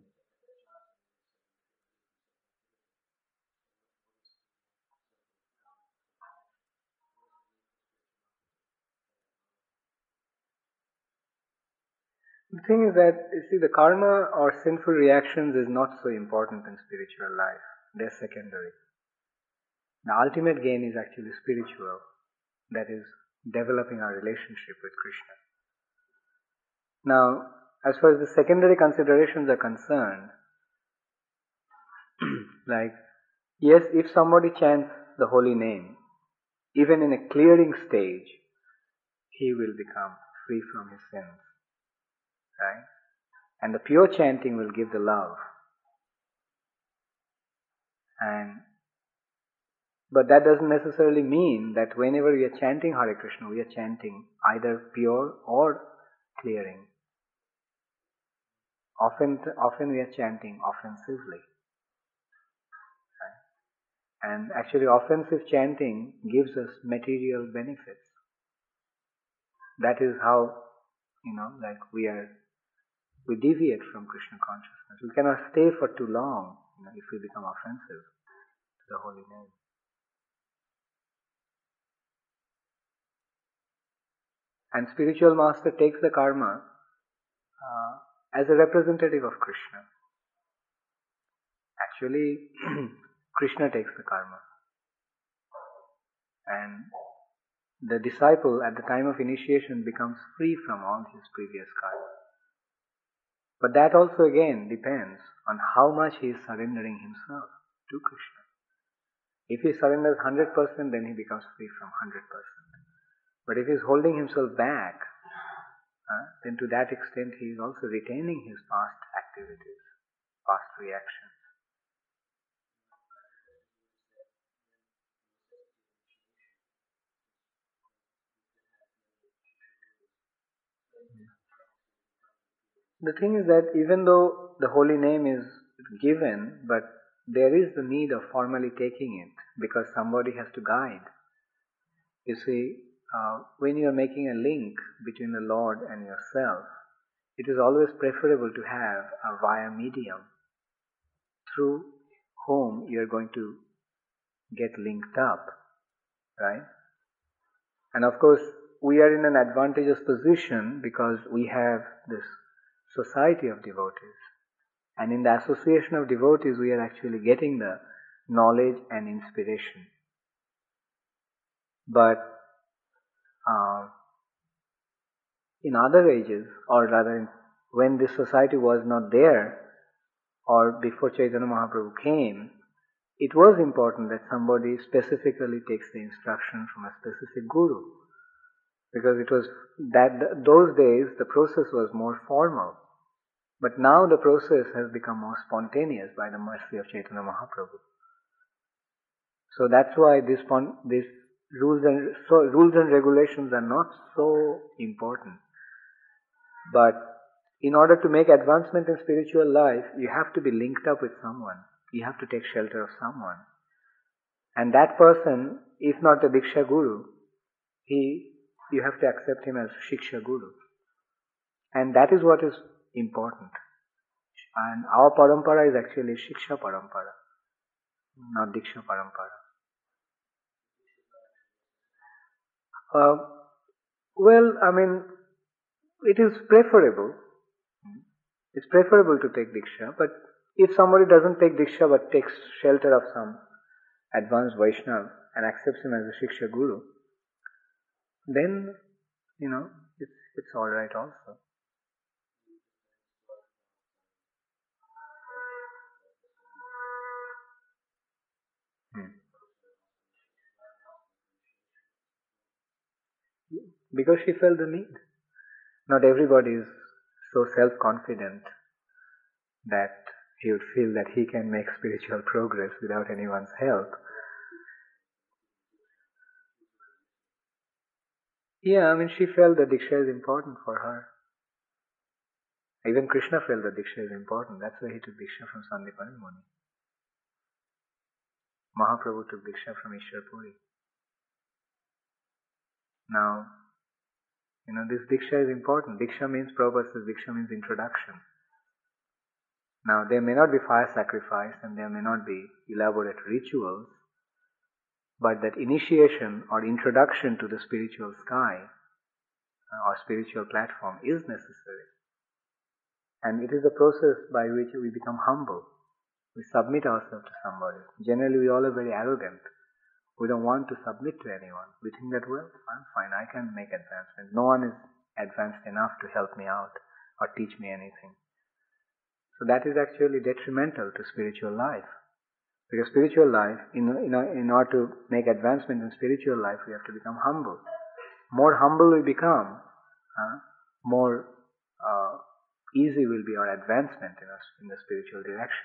The thing is that, you see, the karma or sinful reactions is not so important in spiritual life. They're secondary. The ultimate gain is actually spiritual. That is, developing our relationship with Krishna. Now, as far as the secondary considerations are concerned, like, yes, if somebody chants the holy name, even in a clearing stage, he will become free from his sins, right? And the pure chanting will give the love. And but that doesn't necessarily mean that whenever we are chanting Hare Krishna, we are chanting either pure or clearing. Often, often we are chanting offensively. Right? And actually offensive chanting gives us material benefits. That is how, you know, like we are, we deviate from Krishna consciousness. We cannot stay for too long, you know, if we become offensive to the holy name. And spiritual master takes the karma uh, as a representative of Krishna. Actually, Krishna takes the karma. And the disciple at the time of initiation becomes free from all his previous karma. But that also again depends on how much he is surrendering himself to Krishna. If he surrenders one hundred percent, then he becomes free from one hundred percent. But if he is holding himself back, uh, then to that extent he is also retaining his past activities, past reactions. The thing is that even though the holy name is given, but there is the need of formally taking it because somebody has to guide. You see, uh, when you are making a link between the Lord and yourself, it is always preferable to have a via medium through whom you are going to get linked up, right? And of course, we are in an advantageous position because we have this society of devotees. And in the association of devotees, we are actually getting the knowledge and inspiration. But uh, in other ages, or rather when this society was not there, or before Chaitanya Mahaprabhu came, it was important that somebody specifically takes the instruction from a specific guru. Because it was that those days the process was more formal. But now the process has become more spontaneous by the mercy of Chaitanya Mahaprabhu. So that's why this this rules and so rules and regulations are not so important. But in order to make advancement in spiritual life, you have to be linked up with someone. You have to take shelter of someone. And that person, if not a Diksha Guru, he you have to accept him as Shiksha Guru. And that is what is important. And our parampara is actually Shiksha parampara, not Diksha parampara. Uh, well, I mean, it is preferable. It's preferable to take Diksha, but if somebody doesn't take Diksha but takes shelter of some advanced Vaishnava and accepts him as a Shiksha Guru, then, you know, it's, it's alright also. Hmm. Because she felt the need. Not everybody is so self-confident that he would feel that he can make spiritual progress without anyone's help. Yeah, I mean, she felt that Diksha is important for her. Even Krishna felt that Diksha is important. That's why he took Diksha from Sandipani Muni. Mahaprabhu took Diksha from Ishwar Puri. Now, you know, this Diksha is important. Diksha means, Prabhupada says, Diksha means introduction. Now, there may not be fire sacrifice and there may not be elaborate rituals, but that initiation or introduction to the spiritual sky uh, or spiritual platform is necessary. And it is a process by which we become humble. We submit ourselves to somebody. Generally, we all are very arrogant. We don't want to submit to anyone. We think that, well, I'm fine, I can make advancement. No one is advanced enough to help me out or teach me anything. So that is actually detrimental to spiritual life. Because spiritual life, in, in, in order to make advancement in spiritual life, we have to become humble. More humble we become, uh, more uh, easy will be our advancement in, a, in the spiritual direction.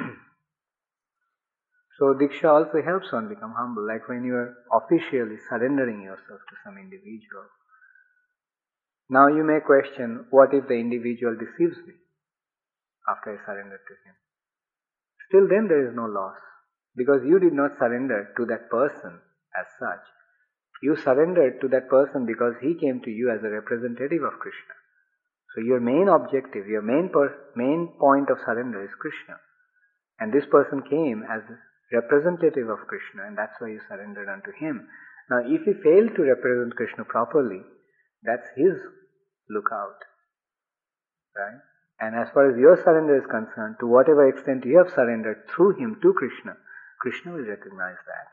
So Diksha also helps one become humble, like when you are officially surrendering yourself to some individual. Now you may question, what if the individual deceives me after I surrender to him? Still then there is no loss, because you did not surrender to that person as such. You surrendered to that person because he came to you as a representative of Krishna. So your main objective, your main per- main point of surrender is Krishna. And this person came as a representative of Krishna, and that's why you surrendered unto him. Now if he failed to represent Krishna properly, that's his lookout. Right? And as far as your surrender is concerned, to whatever extent you have surrendered through him to Krishna, Krishna will recognize that.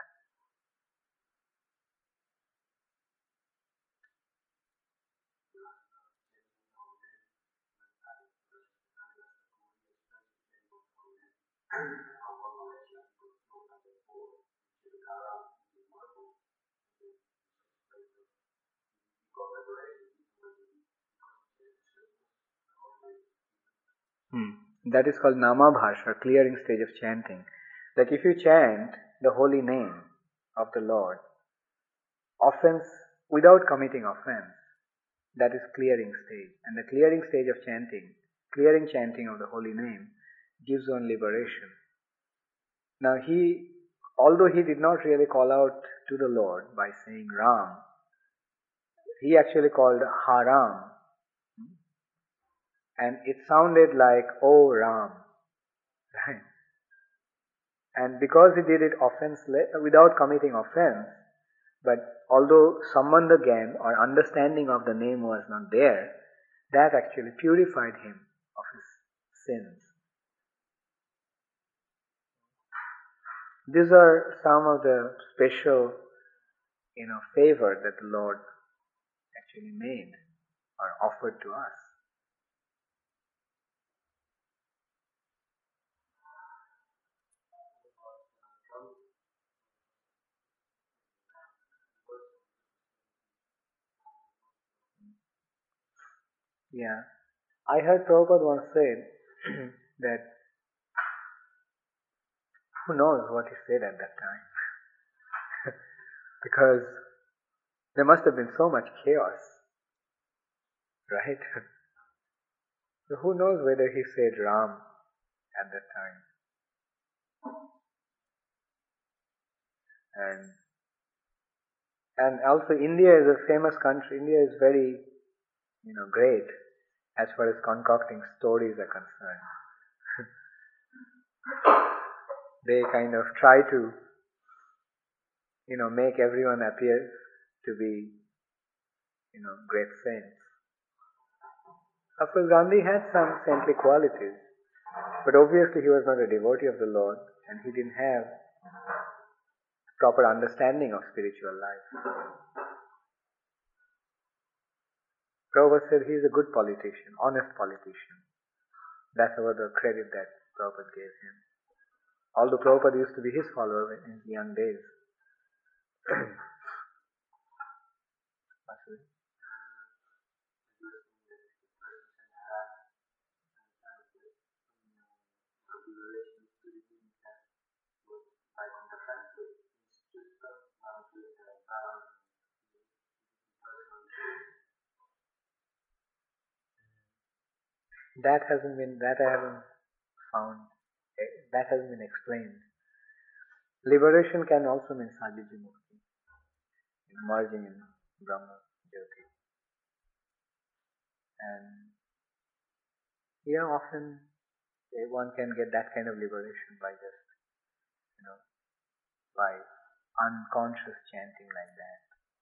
Hmm. That is called Nama Bhasha, clearing stage of chanting. Like if you chant the holy name of the Lord, offense, without committing offense, that is clearing stage. And the clearing stage of chanting, clearing chanting of the holy name, gives one liberation. Now he, although he did not really call out to the Lord by saying Ram, he actually called Haram. And it sounded like, oh Ram. Right? And because he did it offense without committing offense, but although sambandha gyan or understanding of the name was not there, that actually purified him of his sins. These are some of the special, you know, favor that the Lord actually made or offered to us. Yeah. I heard Prabhupada once say that who knows what he said at that time. Because there must have been so much chaos. Right? So who knows whether he said Ram at that time. And and also India is a famous country. India is very, you know, great as far as concocting stories are concerned. They kind of try to, you know, make everyone appear to be, you know, great saints. Of course, Gandhi had some saintly qualities, but obviously he was not a devotee of the Lord, and he didn't have proper understanding of spiritual life. Prabhupada said he is a good politician, honest politician. That's about the credit that Prabhupada gave him. Although Prabhupada used to be his follower in his young days. That hasn't been, that I haven't found, that hasn't been explained. Liberation can also mean Sajiji Mukti, merging in Brahma Jyoti. And yeah, often one can get that kind of liberation by just, you know, by unconscious chanting like that.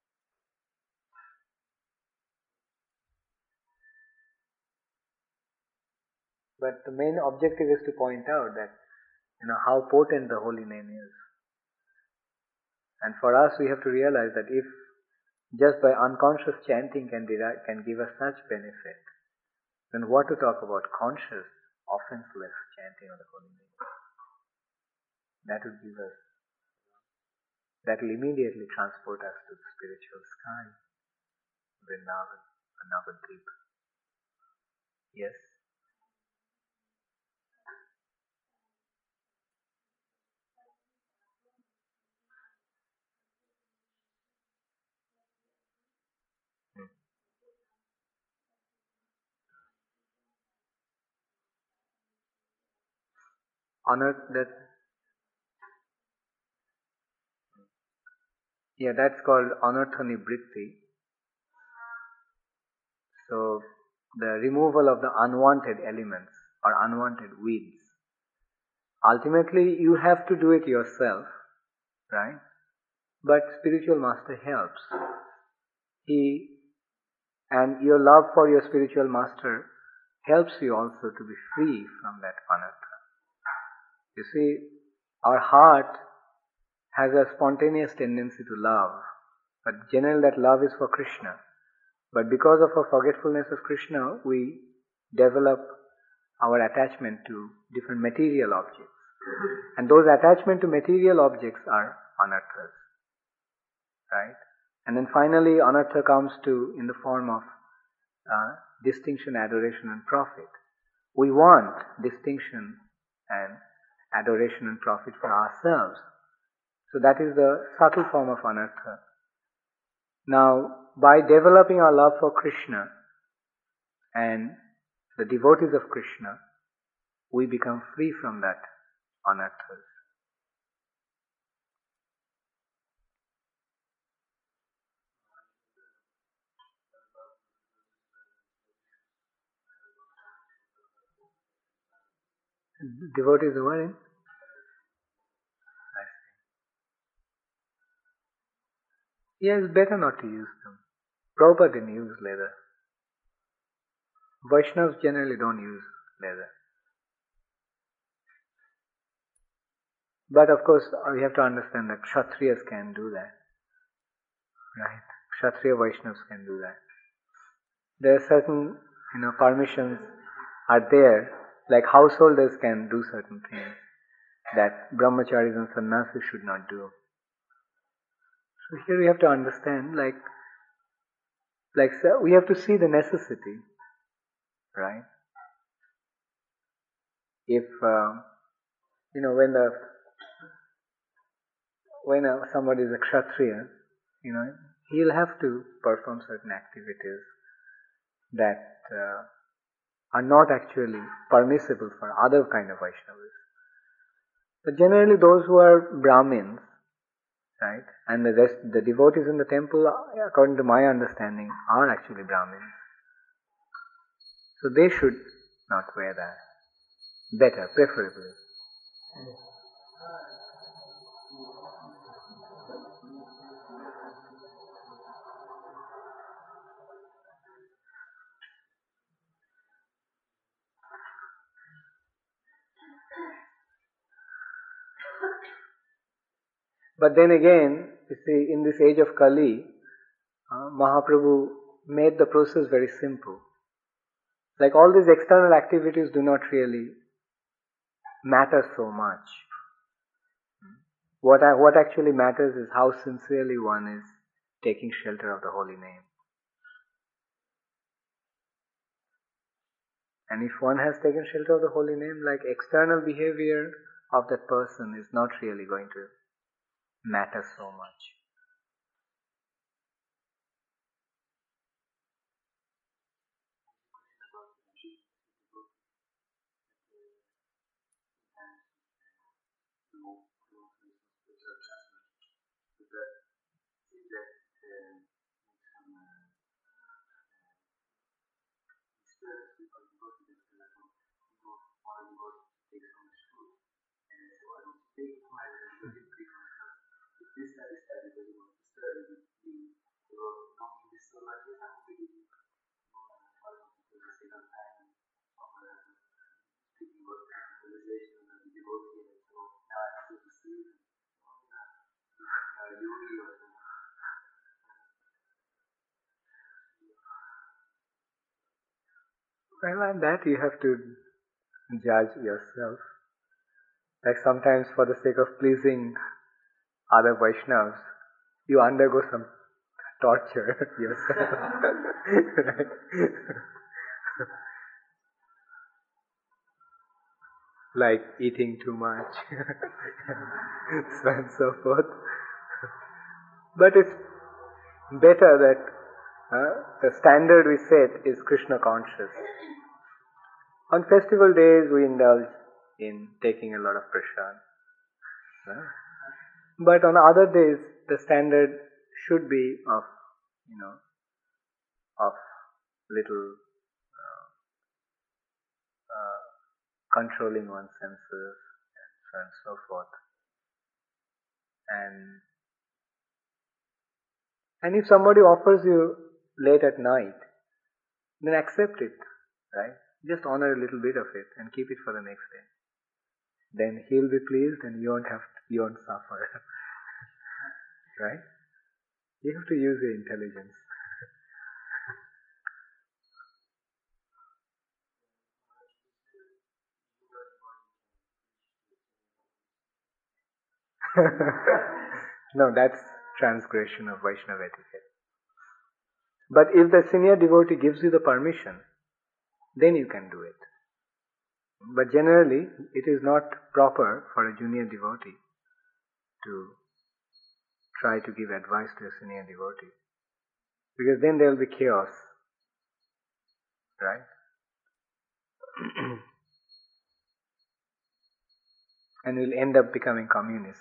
But the main objective is to point out that, you know, how potent the holy name is. And for us, we have to realize that if just by unconscious chanting can, derive, can give us such benefit, then what to talk about conscious, offenseless chanting of the holy name? That would give us, that will immediately transport us to the spiritual sky, Vrindavan, Navadvip. Yes? Hmm. Honor, that, yeah, that's called anarthani vritti. So, the removal of the unwanted elements or unwanted weeds. Ultimately, you have to do it yourself, right? But spiritual master helps. He, and your love for your spiritual master helps you also to be free from that anartha. You see, our heart has a spontaneous tendency to love, but generally that love is for Krishna. But because of our forgetfulness of Krishna, we develop our attachment to different material objects. And those attachment to material objects are anarthas. Right? And then finally, anartha comes to in the form of uh, distinction, adoration, and profit. We want distinction and adoration and profit for ourselves. So that is the subtle form of anartha. Now, by developing our love for Krishna and the devotees of Krishna, we become free from that anarthas. Devotees are in? Yeah, it's better not to use them. Prabhupada didn't use leather. Vaishnavas generally don't use leather. But of course, we have to understand that Kshatriyas can do that. Right? Kshatriya Vaishnavas can do that. There are certain, you know, permissions are there, like householders can do certain things that brahmacharis and sannyasis should not do. So here we have to understand, like, like so we have to see the necessity, right? If uh, you know, when the when a, somebody is a kshatriya, you know, he'll have to perform certain activities that uh, are not actually permissible for other kind of Vaishnavas. But generally, those who are Brahmins, right, and the rest, the devotees in the temple, according to my understanding, are actually Brahmins. So they should not wear that. Better, preferably. But then again, you see, in this age of Kali, uh, Mahaprabhu made the process very simple. Like all these external activities do not really matter so much. What, I, what actually matters is how sincerely one is taking shelter of the holy name. And if one has taken shelter of the holy name, like external behavior of that person is not really going to matter so much. Well, and that you have to judge yourself. Like sometimes for the sake of pleasing other Vaishnavas, you undergo some torture yourself. Right? Like eating too much, so and so forth. But it's better that uh, the standard we set is Krishna conscious. On festival days we indulge in taking a lot of prasad. Right? But on other days the standard should be of, you know, of little uh, uh, controlling one's senses and so on and so forth. And and if somebody offers you late at night, then accept it, right? Just honor a little bit of it and keep it for the next day. Then he'll be pleased and you won't have to, you won't suffer. Right? You have to use your intelligence. No, that's transgression of Vaishnava etiquette. But if the senior devotee gives you the permission, then you can do it. But generally, it is not proper for a junior devotee to try to give advice to a senior devotee. Because then there will be chaos. Right? And we'll end up becoming communists.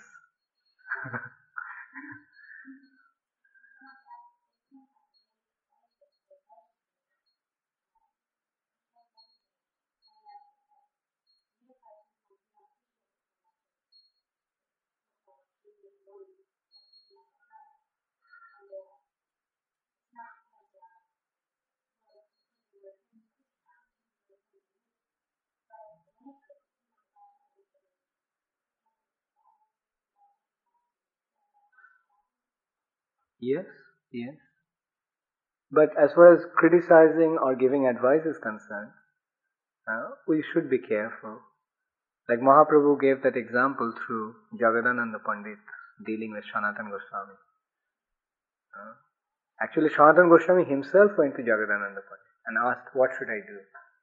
Yes, yes. But as far as criticizing or giving advice is concerned, uh, we should be careful. Like Mahaprabhu gave that example through Jagadananda Pandit dealing with Sanatana Goswami. Uh, actually, Sanatana Goswami himself went to Jagadananda Pandit and asked, what should I do?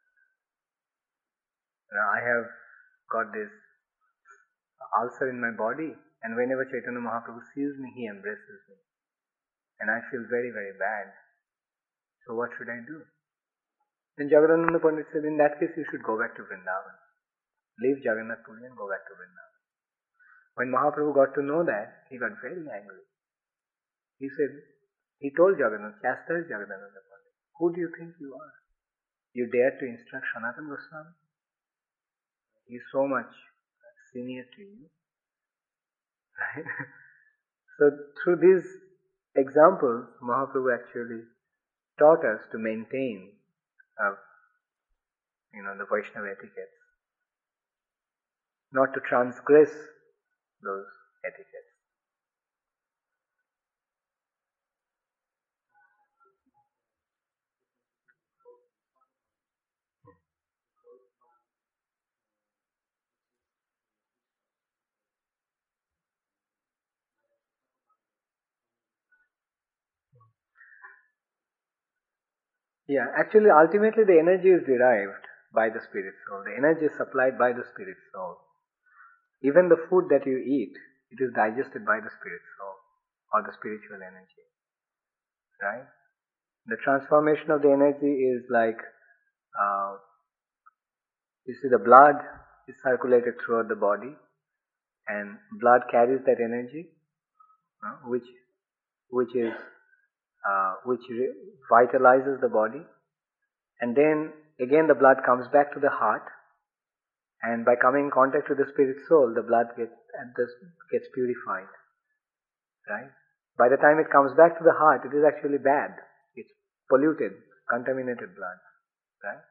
Now, I have got this ulcer in my body, and whenever Chaitanya Mahaprabhu sees me, he embraces me. And I feel very, very bad. So what should I do? Then Jagadananda Pandit said, in that case you should go back to Vrindavan. Leave Jagannath Puri and go back to Vrindavan. When Mahaprabhu got to know that, he got very angry. He said, he told Jagannath, chastise Jagadananda Pandit. Who do you think you are? You dare to instruct Sanatana Goswami? He is so much senior to you. Right? So through these examples, Mahaprabhu actually taught us to maintain uh, you know, the Vaishnava etiquettes, not to transgress those etiquettes. Yeah, actually ultimately the energy is derived by the spirit soul. The energy is supplied by the spirit soul. Even the food that you eat, it is digested by the spirit soul or the spiritual energy. Right? The transformation of the energy is like, uh, you see, the blood is circulated throughout the body, and blood carries that energy, uh, which which is uh, which re- vitalizes the body, and then again the blood comes back to the heart, and by coming in contact with the spirit soul, the blood gets gets purified. Right? By the time it comes back to the heart, it is actually bad. It's polluted, contaminated blood. Right?